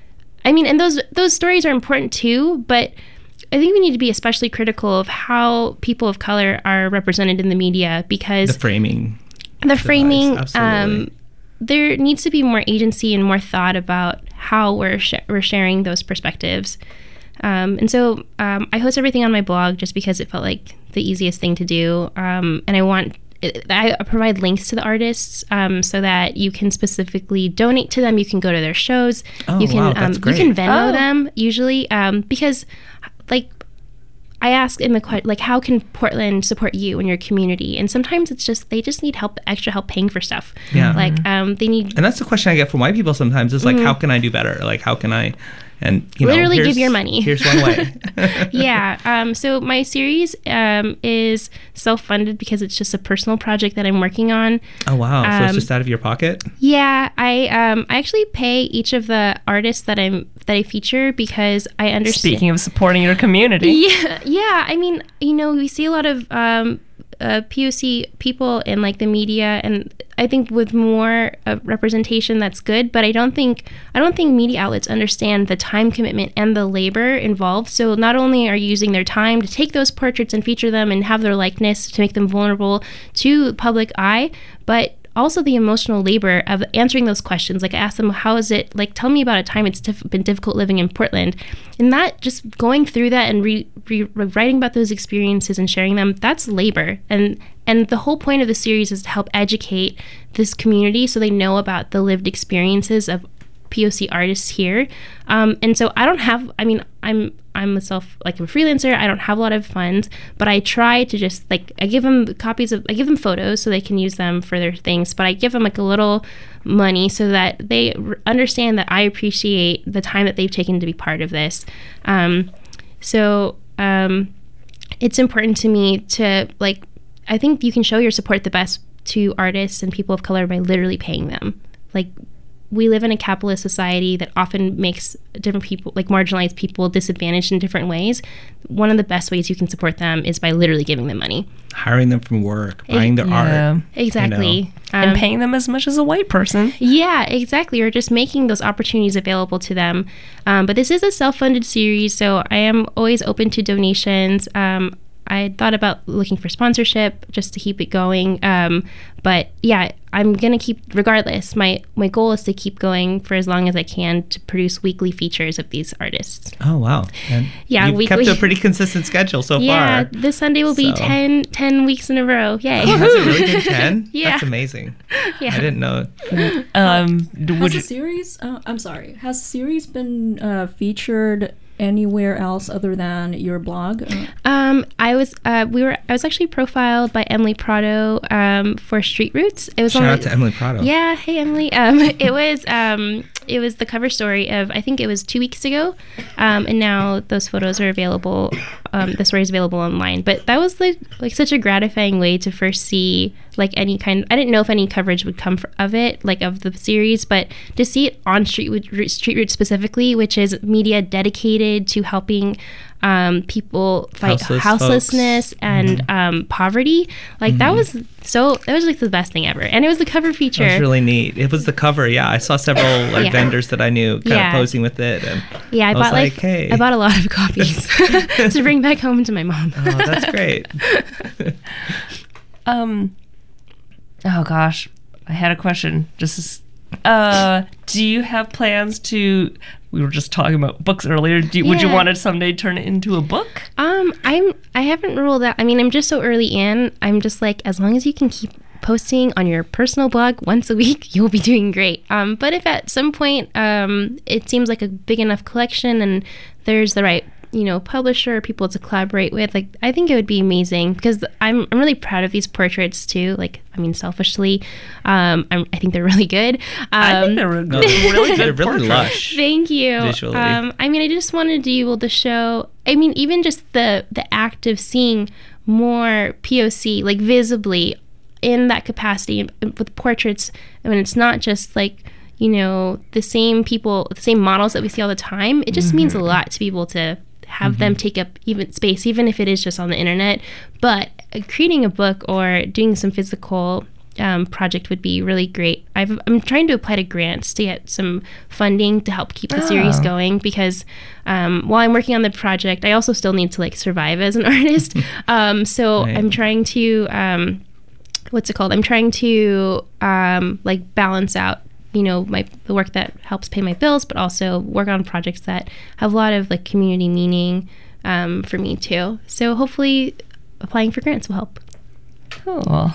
I mean, and those those stories are important too, but I think we need to be especially critical of how people of color are represented in the media because the framing. the framing Device, um, absolutely. there needs to be more agency and more thought about how we're sh- we're sharing those perspectives. Um, and so um, I host everything on my blog just because it felt like the easiest thing to do. Um, and I want I provide links to the artists um, so that you can specifically donate to them. You can go to their shows. Oh, you can wow, um, that's you great. can Venmo Oh. them usually um, because like I ask in the que- like how can Portland support you and your community? And sometimes it's just they just need help, extra help paying for stuff. Yeah. Like um, they need And that's the question I get from white people sometimes is like, how can I do better? Like, how can I, and you know, Literally give here's- your money. Here's one way. yeah. Um, so my series um, is self-funded because it's just a personal project that I'm working on. Oh, wow. So it's Um, just out of your pocket? Yeah, I um, I actually pay each of the artists that I'm that I feature because I understand. Speaking of supporting your community. Yeah, yeah. I mean, you know, we see a lot of um, uh, P O C people in like the media, and I think with more uh, representation, that's good. But I don't think I don't think media outlets understand the time commitment and the labor involved. So not only are you using their time to take those portraits and feature them and have their likeness to make them vulnerable to the public eye, but also the emotional labor of answering those questions. Like I asked them, how is it, like, tell me about a time it's diff- been difficult living in Portland. And that, just going through that and re- re- writing about those experiences and sharing them, that's labor. And and the whole point of the series is to help educate this community so they know about the lived experiences of P O C artists here. Um, and so I don't have, I mean, I'm I'm myself, like, I'm a freelancer. I don't have a lot of funds, but I try to just, like, I give them copies of, I give them photos so they can use them for their things, but I give them, like, a little money so that they r- understand that I appreciate the time that they've taken to be part of this. Um, so um, it's important to me to, like, I think you can show your support the best to artists and people of color by literally paying them. Like, we live in a capitalist society that often makes different people, like marginalized people, disadvantaged in different ways. One of the best ways you can support them is by literally giving them money. Hiring them from work, buying their Yeah. art. Exactly. You know. and Um, paying them as much as a white person. Yeah, exactly. Or just making those opportunities available to them. Um, but this is a self-funded series, so I am always open to donations. Um, I thought about looking for sponsorship just to keep it going. Um, but yeah, I'm going to keep, regardless, my, my goal is to keep going for as long as I can to produce weekly features of these artists. Oh, wow. And Yeah, you've weekly. kept a pretty consistent schedule so Yeah, far. this Sunday will be So- ten, ten weeks in a row. Yay. Oh, has it really been ten? Yeah. That's amazing. Yeah. I didn't know. Um, Has would the you, series? Uh, I'm sorry. Has the series been uh, featured anywhere else other than your blog? Uh, Um, I was uh, we were I was actually profiled by Emily Prado um, for Street Roots. It was Shout on out to Emily Prado. Yeah, hey Emily. Um, it was um, it was the cover story of, I think it was two weeks ago, um, and now those photos are available. Um, the story is available online. But that was like like such a gratifying way to first see like any kind. I didn't know if any coverage would come for, of it, like of the series, but to see it on Street Root, Street Roots specifically, which is media dedicated to helping um, people fight Houseless houselessness folks. and Mhm. um, poverty. Like that was so that was like the best thing ever, and it was the cover feature. It was really neat. It was the cover, yeah. I saw several like Yeah. vendors that I knew kind Yeah. of posing with it, and Yeah, I, I was bought like, like, hey. I bought a lot of copies to bring back home to my mom. oh, that's great. um, oh gosh, I had a question. Just, as- uh, do you have plans to? We were just talking about books earlier. Do you, Would you Yeah. want to someday turn it into a book? Um, I'm I haven't ruled out. I mean, I'm just so early in. I'm just like, as long as you can keep posting on your personal blog once a week, you'll be doing great. Um, but if at some point um, it seems like a big enough collection and there's the right, you know, publisher, people to collaborate with, like, I think it would be amazing because I'm I'm really proud of these portraits too. Like, I mean, selfishly, um, I'm, I think they're really good. Um, I think they're No, really they're good. really portraits. lush. Thank you. Visually. Um, I mean, I just wanted to be able to show. I mean, even just the the act of seeing more P O C, like visibly, in that capacity with portraits. I mean, it's not just like, you know, the same people, the same models that we see all the time. It just means a lot to be able to have them take up even space, even if it is just on the internet. But uh, creating a book or doing some physical um, project would be really great. I've, I'm trying to apply to grants to get some funding to help keep the series Oh. going because um, while I'm working on the project, I also still need to like survive as an artist. um, so Right. I'm trying to, um, what's it called? I'm trying to um, like balance out, you know, my the work that helps pay my bills, but also work on projects that have a lot of like community meaning um, for me too. So hopefully applying for grants will help. Cool.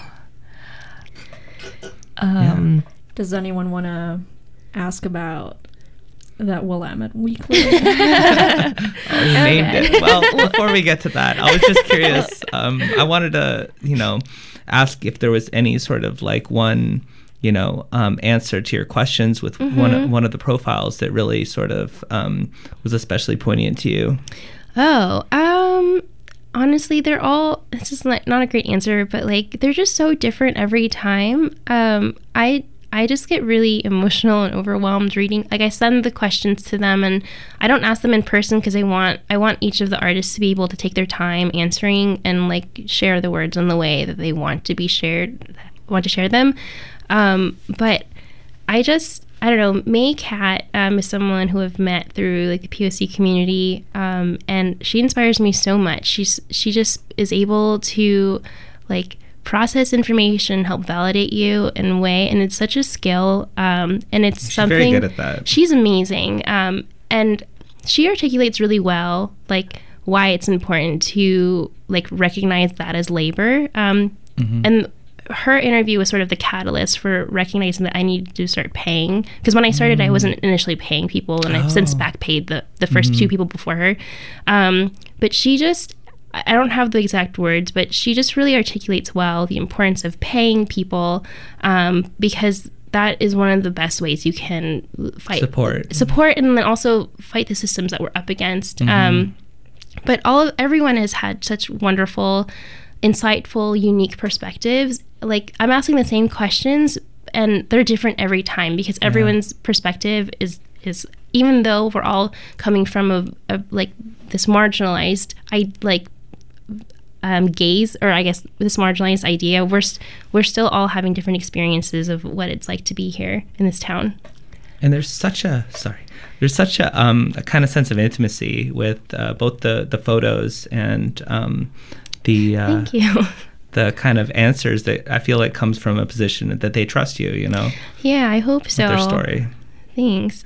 Um, Does anyone want to ask about that Willamette Weekly? Oh, you named it. Well, before we get to that, I was just curious. Um, I wanted to, you know, ask if there was any sort of like one, you know, um, answer to your questions with one one of the profiles that really sort of um, was especially poignant to you. Oh, um, honestly, they're all, it's just not, not a great answer, but like, they're just so different every time. Um, I, I just get really emotional and overwhelmed reading. Like, I send the questions to them and I don't ask them in person because I want, I want each of the artists to be able to take their time answering and like share the words in the way that they want to be shared, want to share them. Um, but I just, I don't know, May Cat um, is someone who I've met through like the P O C community, um, and she inspires me so much. She's she just is able to like process information, help validate you in a way, and it's such a skill, um, and it's She's something. very good at that. She's amazing, um, and she articulates really well, like why it's important to like recognize that as labor, um, Mm-hmm. and her interview was sort of the catalyst for recognizing that I needed to start paying, because when I started, mm. I wasn't initially paying people, and oh. I've since back paid the the first mm-hmm. two people before her, um, but she just. I don't have the exact words, but she just really articulates well the importance of paying people, um, because that is one of the best ways you can fight support, support, and then also fight the systems that we're up against. Mm-hmm. Um, but all of, everyone has had such wonderful, insightful, unique perspectives. Like I'm asking the same questions, and they're different every time because everyone's yeah. perspective is is even though we're all coming from a, a like this marginalized, I like. Um, gaze, or I guess this marginalized idea, we're st- we're still all having different experiences of what it's like to be here in this town. And there's such a sorry, there's such a, um, a kind of sense of intimacy with uh, both the the photos and um, the uh, thank you the kind of answers that I feel like comes from a position that they trust you. You know. Yeah, I hope so. With their story. Thanks.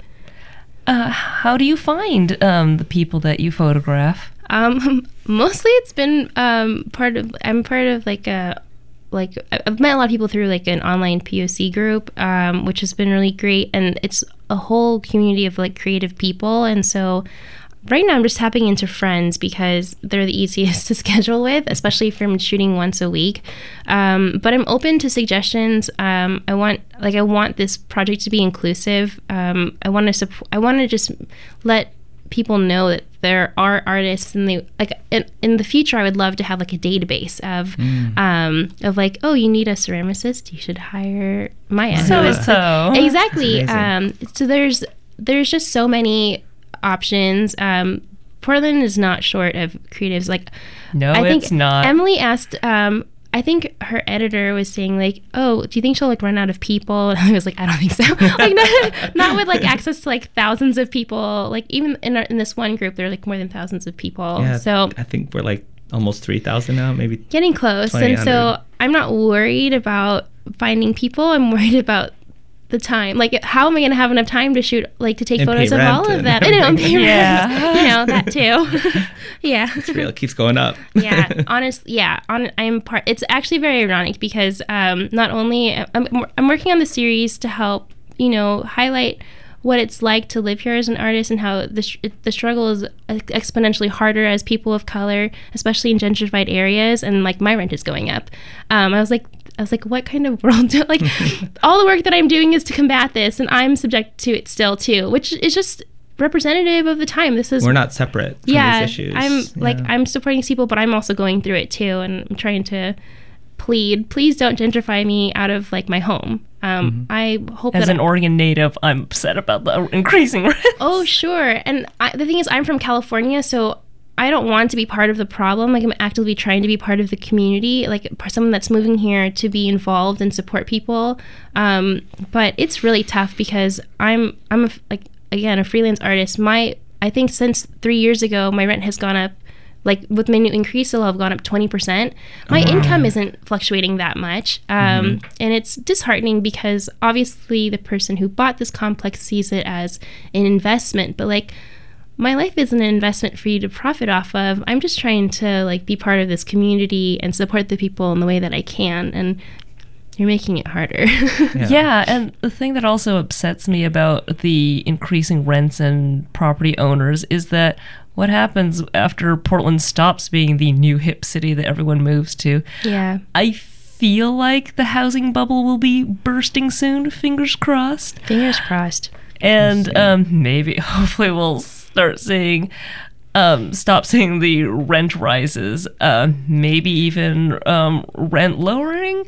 Uh, how do you find um, the people that you photograph? Um, mostly it's been um, part of, I'm part of like a, like I've met a lot of people through like an online P O C group, um, which has been really great. And it's a whole community of like creative people. And so right now I'm just tapping into friends because they're the easiest to schedule with, especially if I'm shooting once a week. Um, but I'm open to suggestions. Um, I want, like, I want this project to be inclusive. Um, I want to support, I want to just let people know that there are artists, and they like in, in the future I would love to have like a database of mm. um of like, oh, you need a ceramicist, you should hire Maya. So yeah. so exactly. Um so there's there's just so many options. um Portland is not short of creatives. Like no I think it's not. Emily asked um I think her editor was saying like, oh, do you think she'll like run out of people? And I was like, I don't think so. Like not, not with like access to like thousands of people. Like even in our, in this one group, there are like more than thousands of people. Yeah, so I think we're like almost three thousand now, maybe getting close. And so I'm not worried about finding people. I'm worried about the time. Like, how am I going to have enough time to shoot, like to take and photos of all of them? And, and pay yeah. rent. You know, that too. Yeah. It's real. It keeps going up. Yeah. Honestly, yeah. On, I'm part, it's actually very ironic because um, not only, I'm, I'm working on the series to help, you know, highlight what it's like to live here as an artist and how the sh- the struggle is exponentially harder as people of color, especially in gentrified areas. And like my rent is going up. Um, I was like, I was like, what kind of world do like all the work that I'm doing is to combat this, and I'm subject to it still too, which is just representative of the time. This is we're not separate from yeah, these issues. I'm yeah. like I'm supporting these people, but I'm also going through it too, and I'm trying to plead, please don't gentrify me out of like my home. Um, mm-hmm. I hope as that an I, Oregon native, I'm upset about the increasing rents. Oh, sure. And I, the thing is, I'm from California, so I don't want to be part of the problem. Like I'm actively trying to be part of the community, like someone that's moving here to be involved and support people. Um, but it's really tough because I'm I'm a, like again a freelance artist. My I think since three years ago, my rent has gone up. Like with my new increase, it'll have gone up twenty percent. My oh, wow. income isn't fluctuating that much. Um, mm-hmm. And it's disheartening because obviously the person who bought this complex sees it as an investment. But like my life isn't an investment for you to profit off of. I'm just trying to like be part of this community and support the people in the way that I can. And you're making it harder. yeah. yeah, and the thing that also upsets me about the increasing rents and property owners is that what happens after Portland stops being the new hip city that everyone moves to? Yeah. I feel like the housing bubble will be bursting soon, fingers crossed. Fingers crossed. And um, maybe, hopefully we'll start seeing, um, stop seeing the rent rises, uh, maybe even um, rent lowering.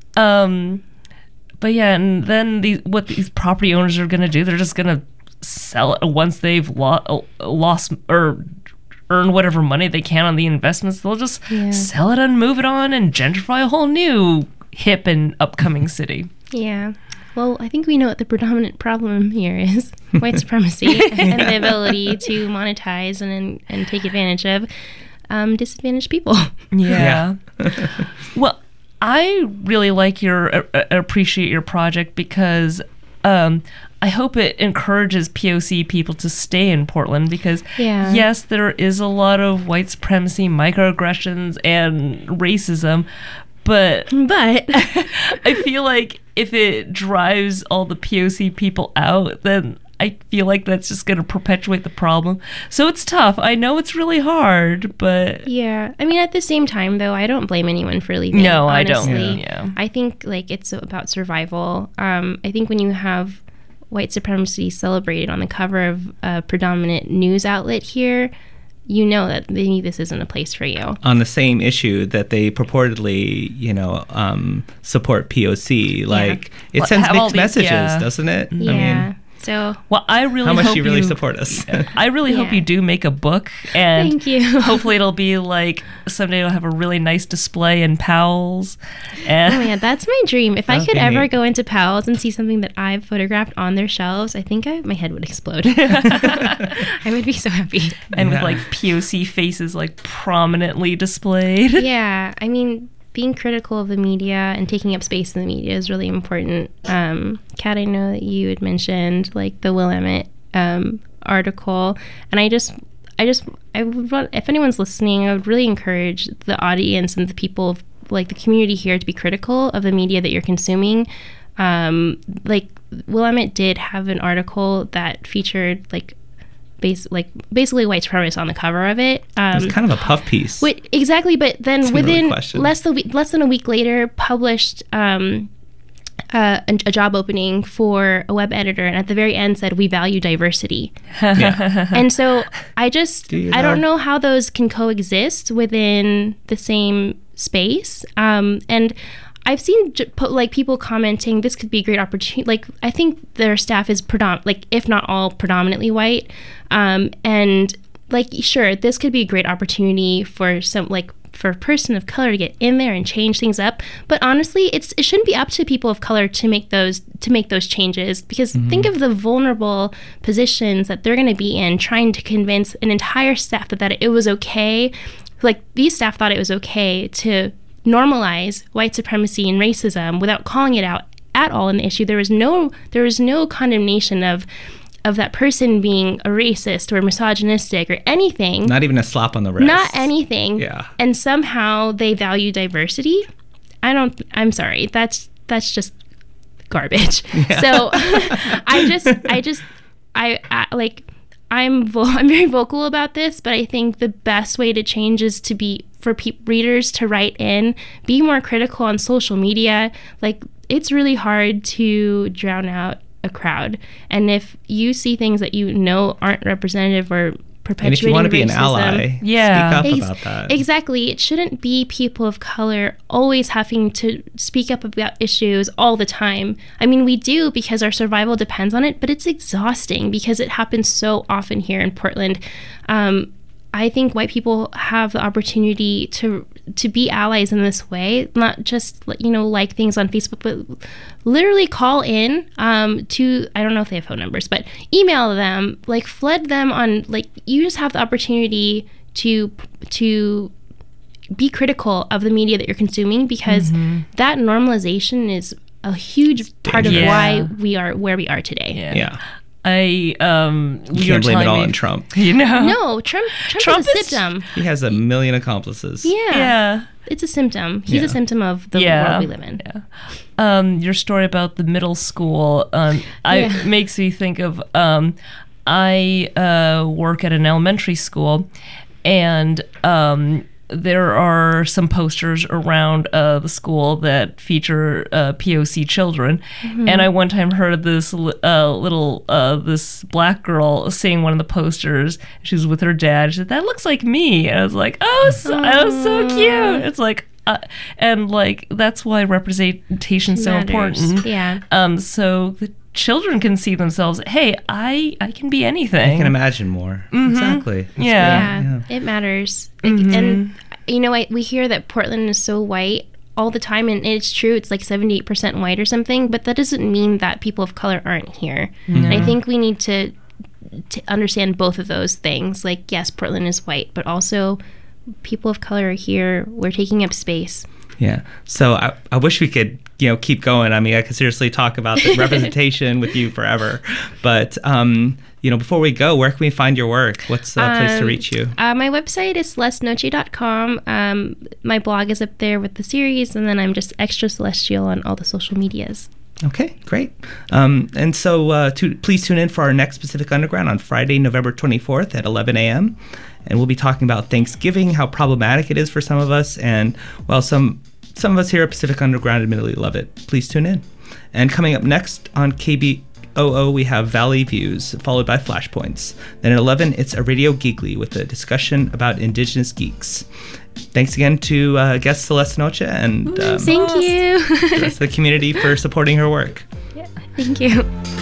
Um, but yeah, and then these, what these property owners are going to do, they're just going to sell it once they've lo- lost or earn whatever money they can on the investments. They'll just yeah. sell it and move it on and gentrify a whole new hip and upcoming city. Yeah. Well, I think we know what the predominant problem here is: white supremacy and the ability to monetize and and take advantage of um, disadvantaged people. Yeah. yeah. Well, I really like your uh, uh, appreciate your project because um, I hope it encourages P O C people to stay in Portland because Yeah. yes, there is a lot of white supremacy, microaggressions, and racism, but But I feel like if it drives all the P O C people out, then I feel like that's just going to perpetuate the problem. So it's tough. I know it's really hard, but yeah, I mean, at the same time, though, I don't blame anyone for leaving. No, I don't. honestly. Yeah. I think like it's about survival. Um, I think when you have white supremacy celebrated on the cover of a predominant news outlet here, you know that maybe this isn't a place for you. On the same issue that they purportedly, you know, um, support P O C, like it Well, sends have all mixed these- messages, yeah. doesn't it? Yeah. I mean, So well, I really how much hope do you really you support us? I really hope Yeah. you do make a book, and Thank you. hopefully it'll be like someday it'll have a really nice display in Powell's. And oh man, that's my dream. If I That would could be ever neat. go into Powell's and see something that I've photographed on their shelves, I think I, my head would explode. I would be so happy. and with Yeah. like P O C faces like prominently displayed. Yeah, I mean, being critical of the media and taking up space in the media is really important. Um, Kat, I know that you had mentioned like the Willamette um, article, and I just, I just, I would want, if anyone's listening, I would really encourage the audience and the people of like the community here to be critical of the media that you're consuming. Um, like Willamette did have an article that featured like base like basically white supremacists on the cover of it. Um, It's kind of a puff piece. Wait, exactly, but then It's an early within question. less than less than a week later, published um, uh, a, a job opening for a web editor, and at the very end said, "We value diversity." Yeah. And so I just Do you I don't know? know how those can coexist within the same space. Um, and I've seen j- po- like people commenting this could be a great opportunity. Like I think their staff is predom like if not all predominantly white, um, and like sure this could be a great opportunity for some like for a person of color to get in there and change things up. But honestly, it's it shouldn't be up to people of color to make those to make those changes because think of the vulnerable positions that they're going to be in trying to convince an entire staff that, that it was okay. Like these staff thought it was okay to normalize white supremacy and racism without calling it out at all in the issue. There was no there was no condemnation of of that person being a racist or misogynistic or anything. Not even a slap on the wrist. Not anything. Yeah. And somehow they value diversity. I don't I'm sorry. That's that's just garbage. So I just I just I, I like I'm vo- I'm very vocal about this, but I think the best way to change is to be for pe- readers to write in, be more critical on social media. Like it's really hard to drown out a crowd, and if you see things that you know aren't representative or perpetuating And if you want to be an racism, ally, Yeah. speak up Ex- about that. Exactly. It shouldn't be people of color always having to speak up about issues all the time. I mean, we do because our survival depends on it, but it's exhausting because it happens so often here in Portland. Um, I think white people have the opportunity to to be allies in this way, not just you know like things on Facebook, but literally call in um, to I don't know if they have phone numbers, but email them, like flood them on like you just have the opportunity to to be critical of the media that you're consuming because Mm-hmm. that normalization is a huge part of dangerous. why Yeah. we are where we are today. Yeah. Yeah. I um You you were can't blame it telling all me- on Trump. You know. No, Trump Trump, Trump is a is- symptom. He has a million accomplices. Yeah. Yeah. It's a symptom. He's Yeah. a symptom of the Yeah. world we live in. Yeah. Um, your story about the middle school um, I, Yeah. makes me think of um, I uh, work at an elementary school, and um, there are some posters around uh, the school that feature uh, P O C children. And I one time heard this li- uh, little uh, this black girl seeing one of the posters. She was with her dad. She said, "That looks like me." And I was like, "Oh, so, that was so cute." It's like. Uh, and like that's why representation is so Matters. important. Yeah. Um. So the children can see themselves. Hey, I I can be anything. I can imagine more. Exactly. That's Yeah. Yeah, great. it matters. Like, and you know, I, we hear that Portland is so white all the time, and it's true. It's like seventy-eight percent white or something, but that doesn't mean that people of color aren't here. And I think we need to to understand both of those things. Like, yes, Portland is white, but also people of color are here. We're taking up space. Yeah. So I, I wish we could, you know, keep going. I mean, I could seriously talk about the representation with you forever. But, um, you know, before we go, where can we find your work? What's the place um, to reach you? Uh, my website is celeste noche dot com. Um, my blog is up there with the series, and then I'm just extra celestial on all the social medias. Okay, great. Um, and so uh, to, please tune in for our next Pacific Underground on Friday, November twenty-fourth at eleven a.m. And we'll be talking about Thanksgiving, how problematic it is for some of us. And, well, some some of us here at Pacific Underground admittedly love it. Please tune in. And coming up next on K B O O, we have Valley Views, followed by Flashpoints. Then at eleven, it's a Radio Geekly with a discussion about Indigenous geeks. Thanks again to uh, guest Celeste Noche and um, thank you. the rest of the community for supporting her work. Yeah, thank you.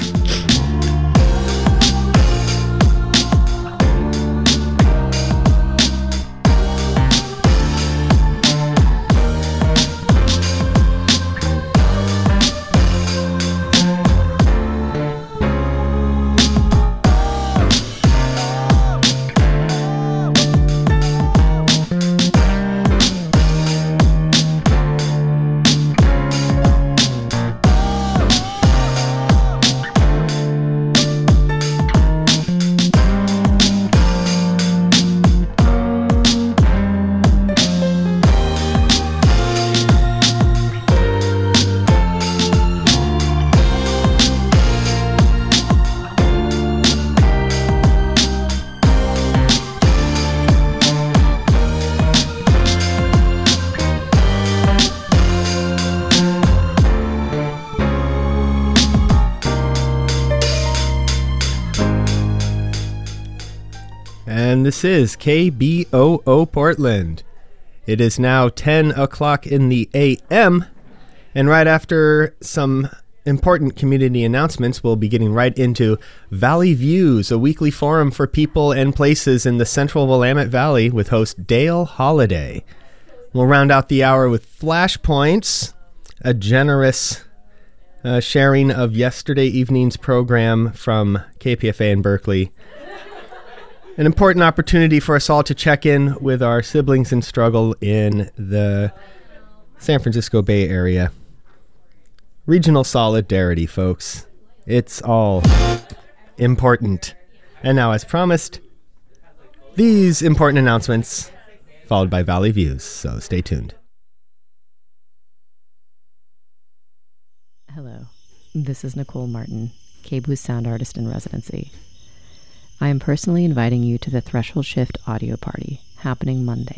This is K B O O Portland. It is now ten o'clock in the a m, and right after some important community announcements, we'll be getting right into Valley Views, a weekly forum for people and places in the central Willamette Valley with host Dale Holiday. We'll round out the hour with Flashpoints, a generous uh, sharing of yesterday evening's program from K P F A in Berkeley. An important opportunity for us all to check in with our siblings in struggle in the San Francisco Bay Area. Regional solidarity, folks. It's all important. And now, as promised, these important announcements, followed by Valley Views. So stay tuned. Hello, this is Nicole Martin, K B O O sound artist in residency. I am personally inviting you to the Threshold Shift audio party, happening Monday,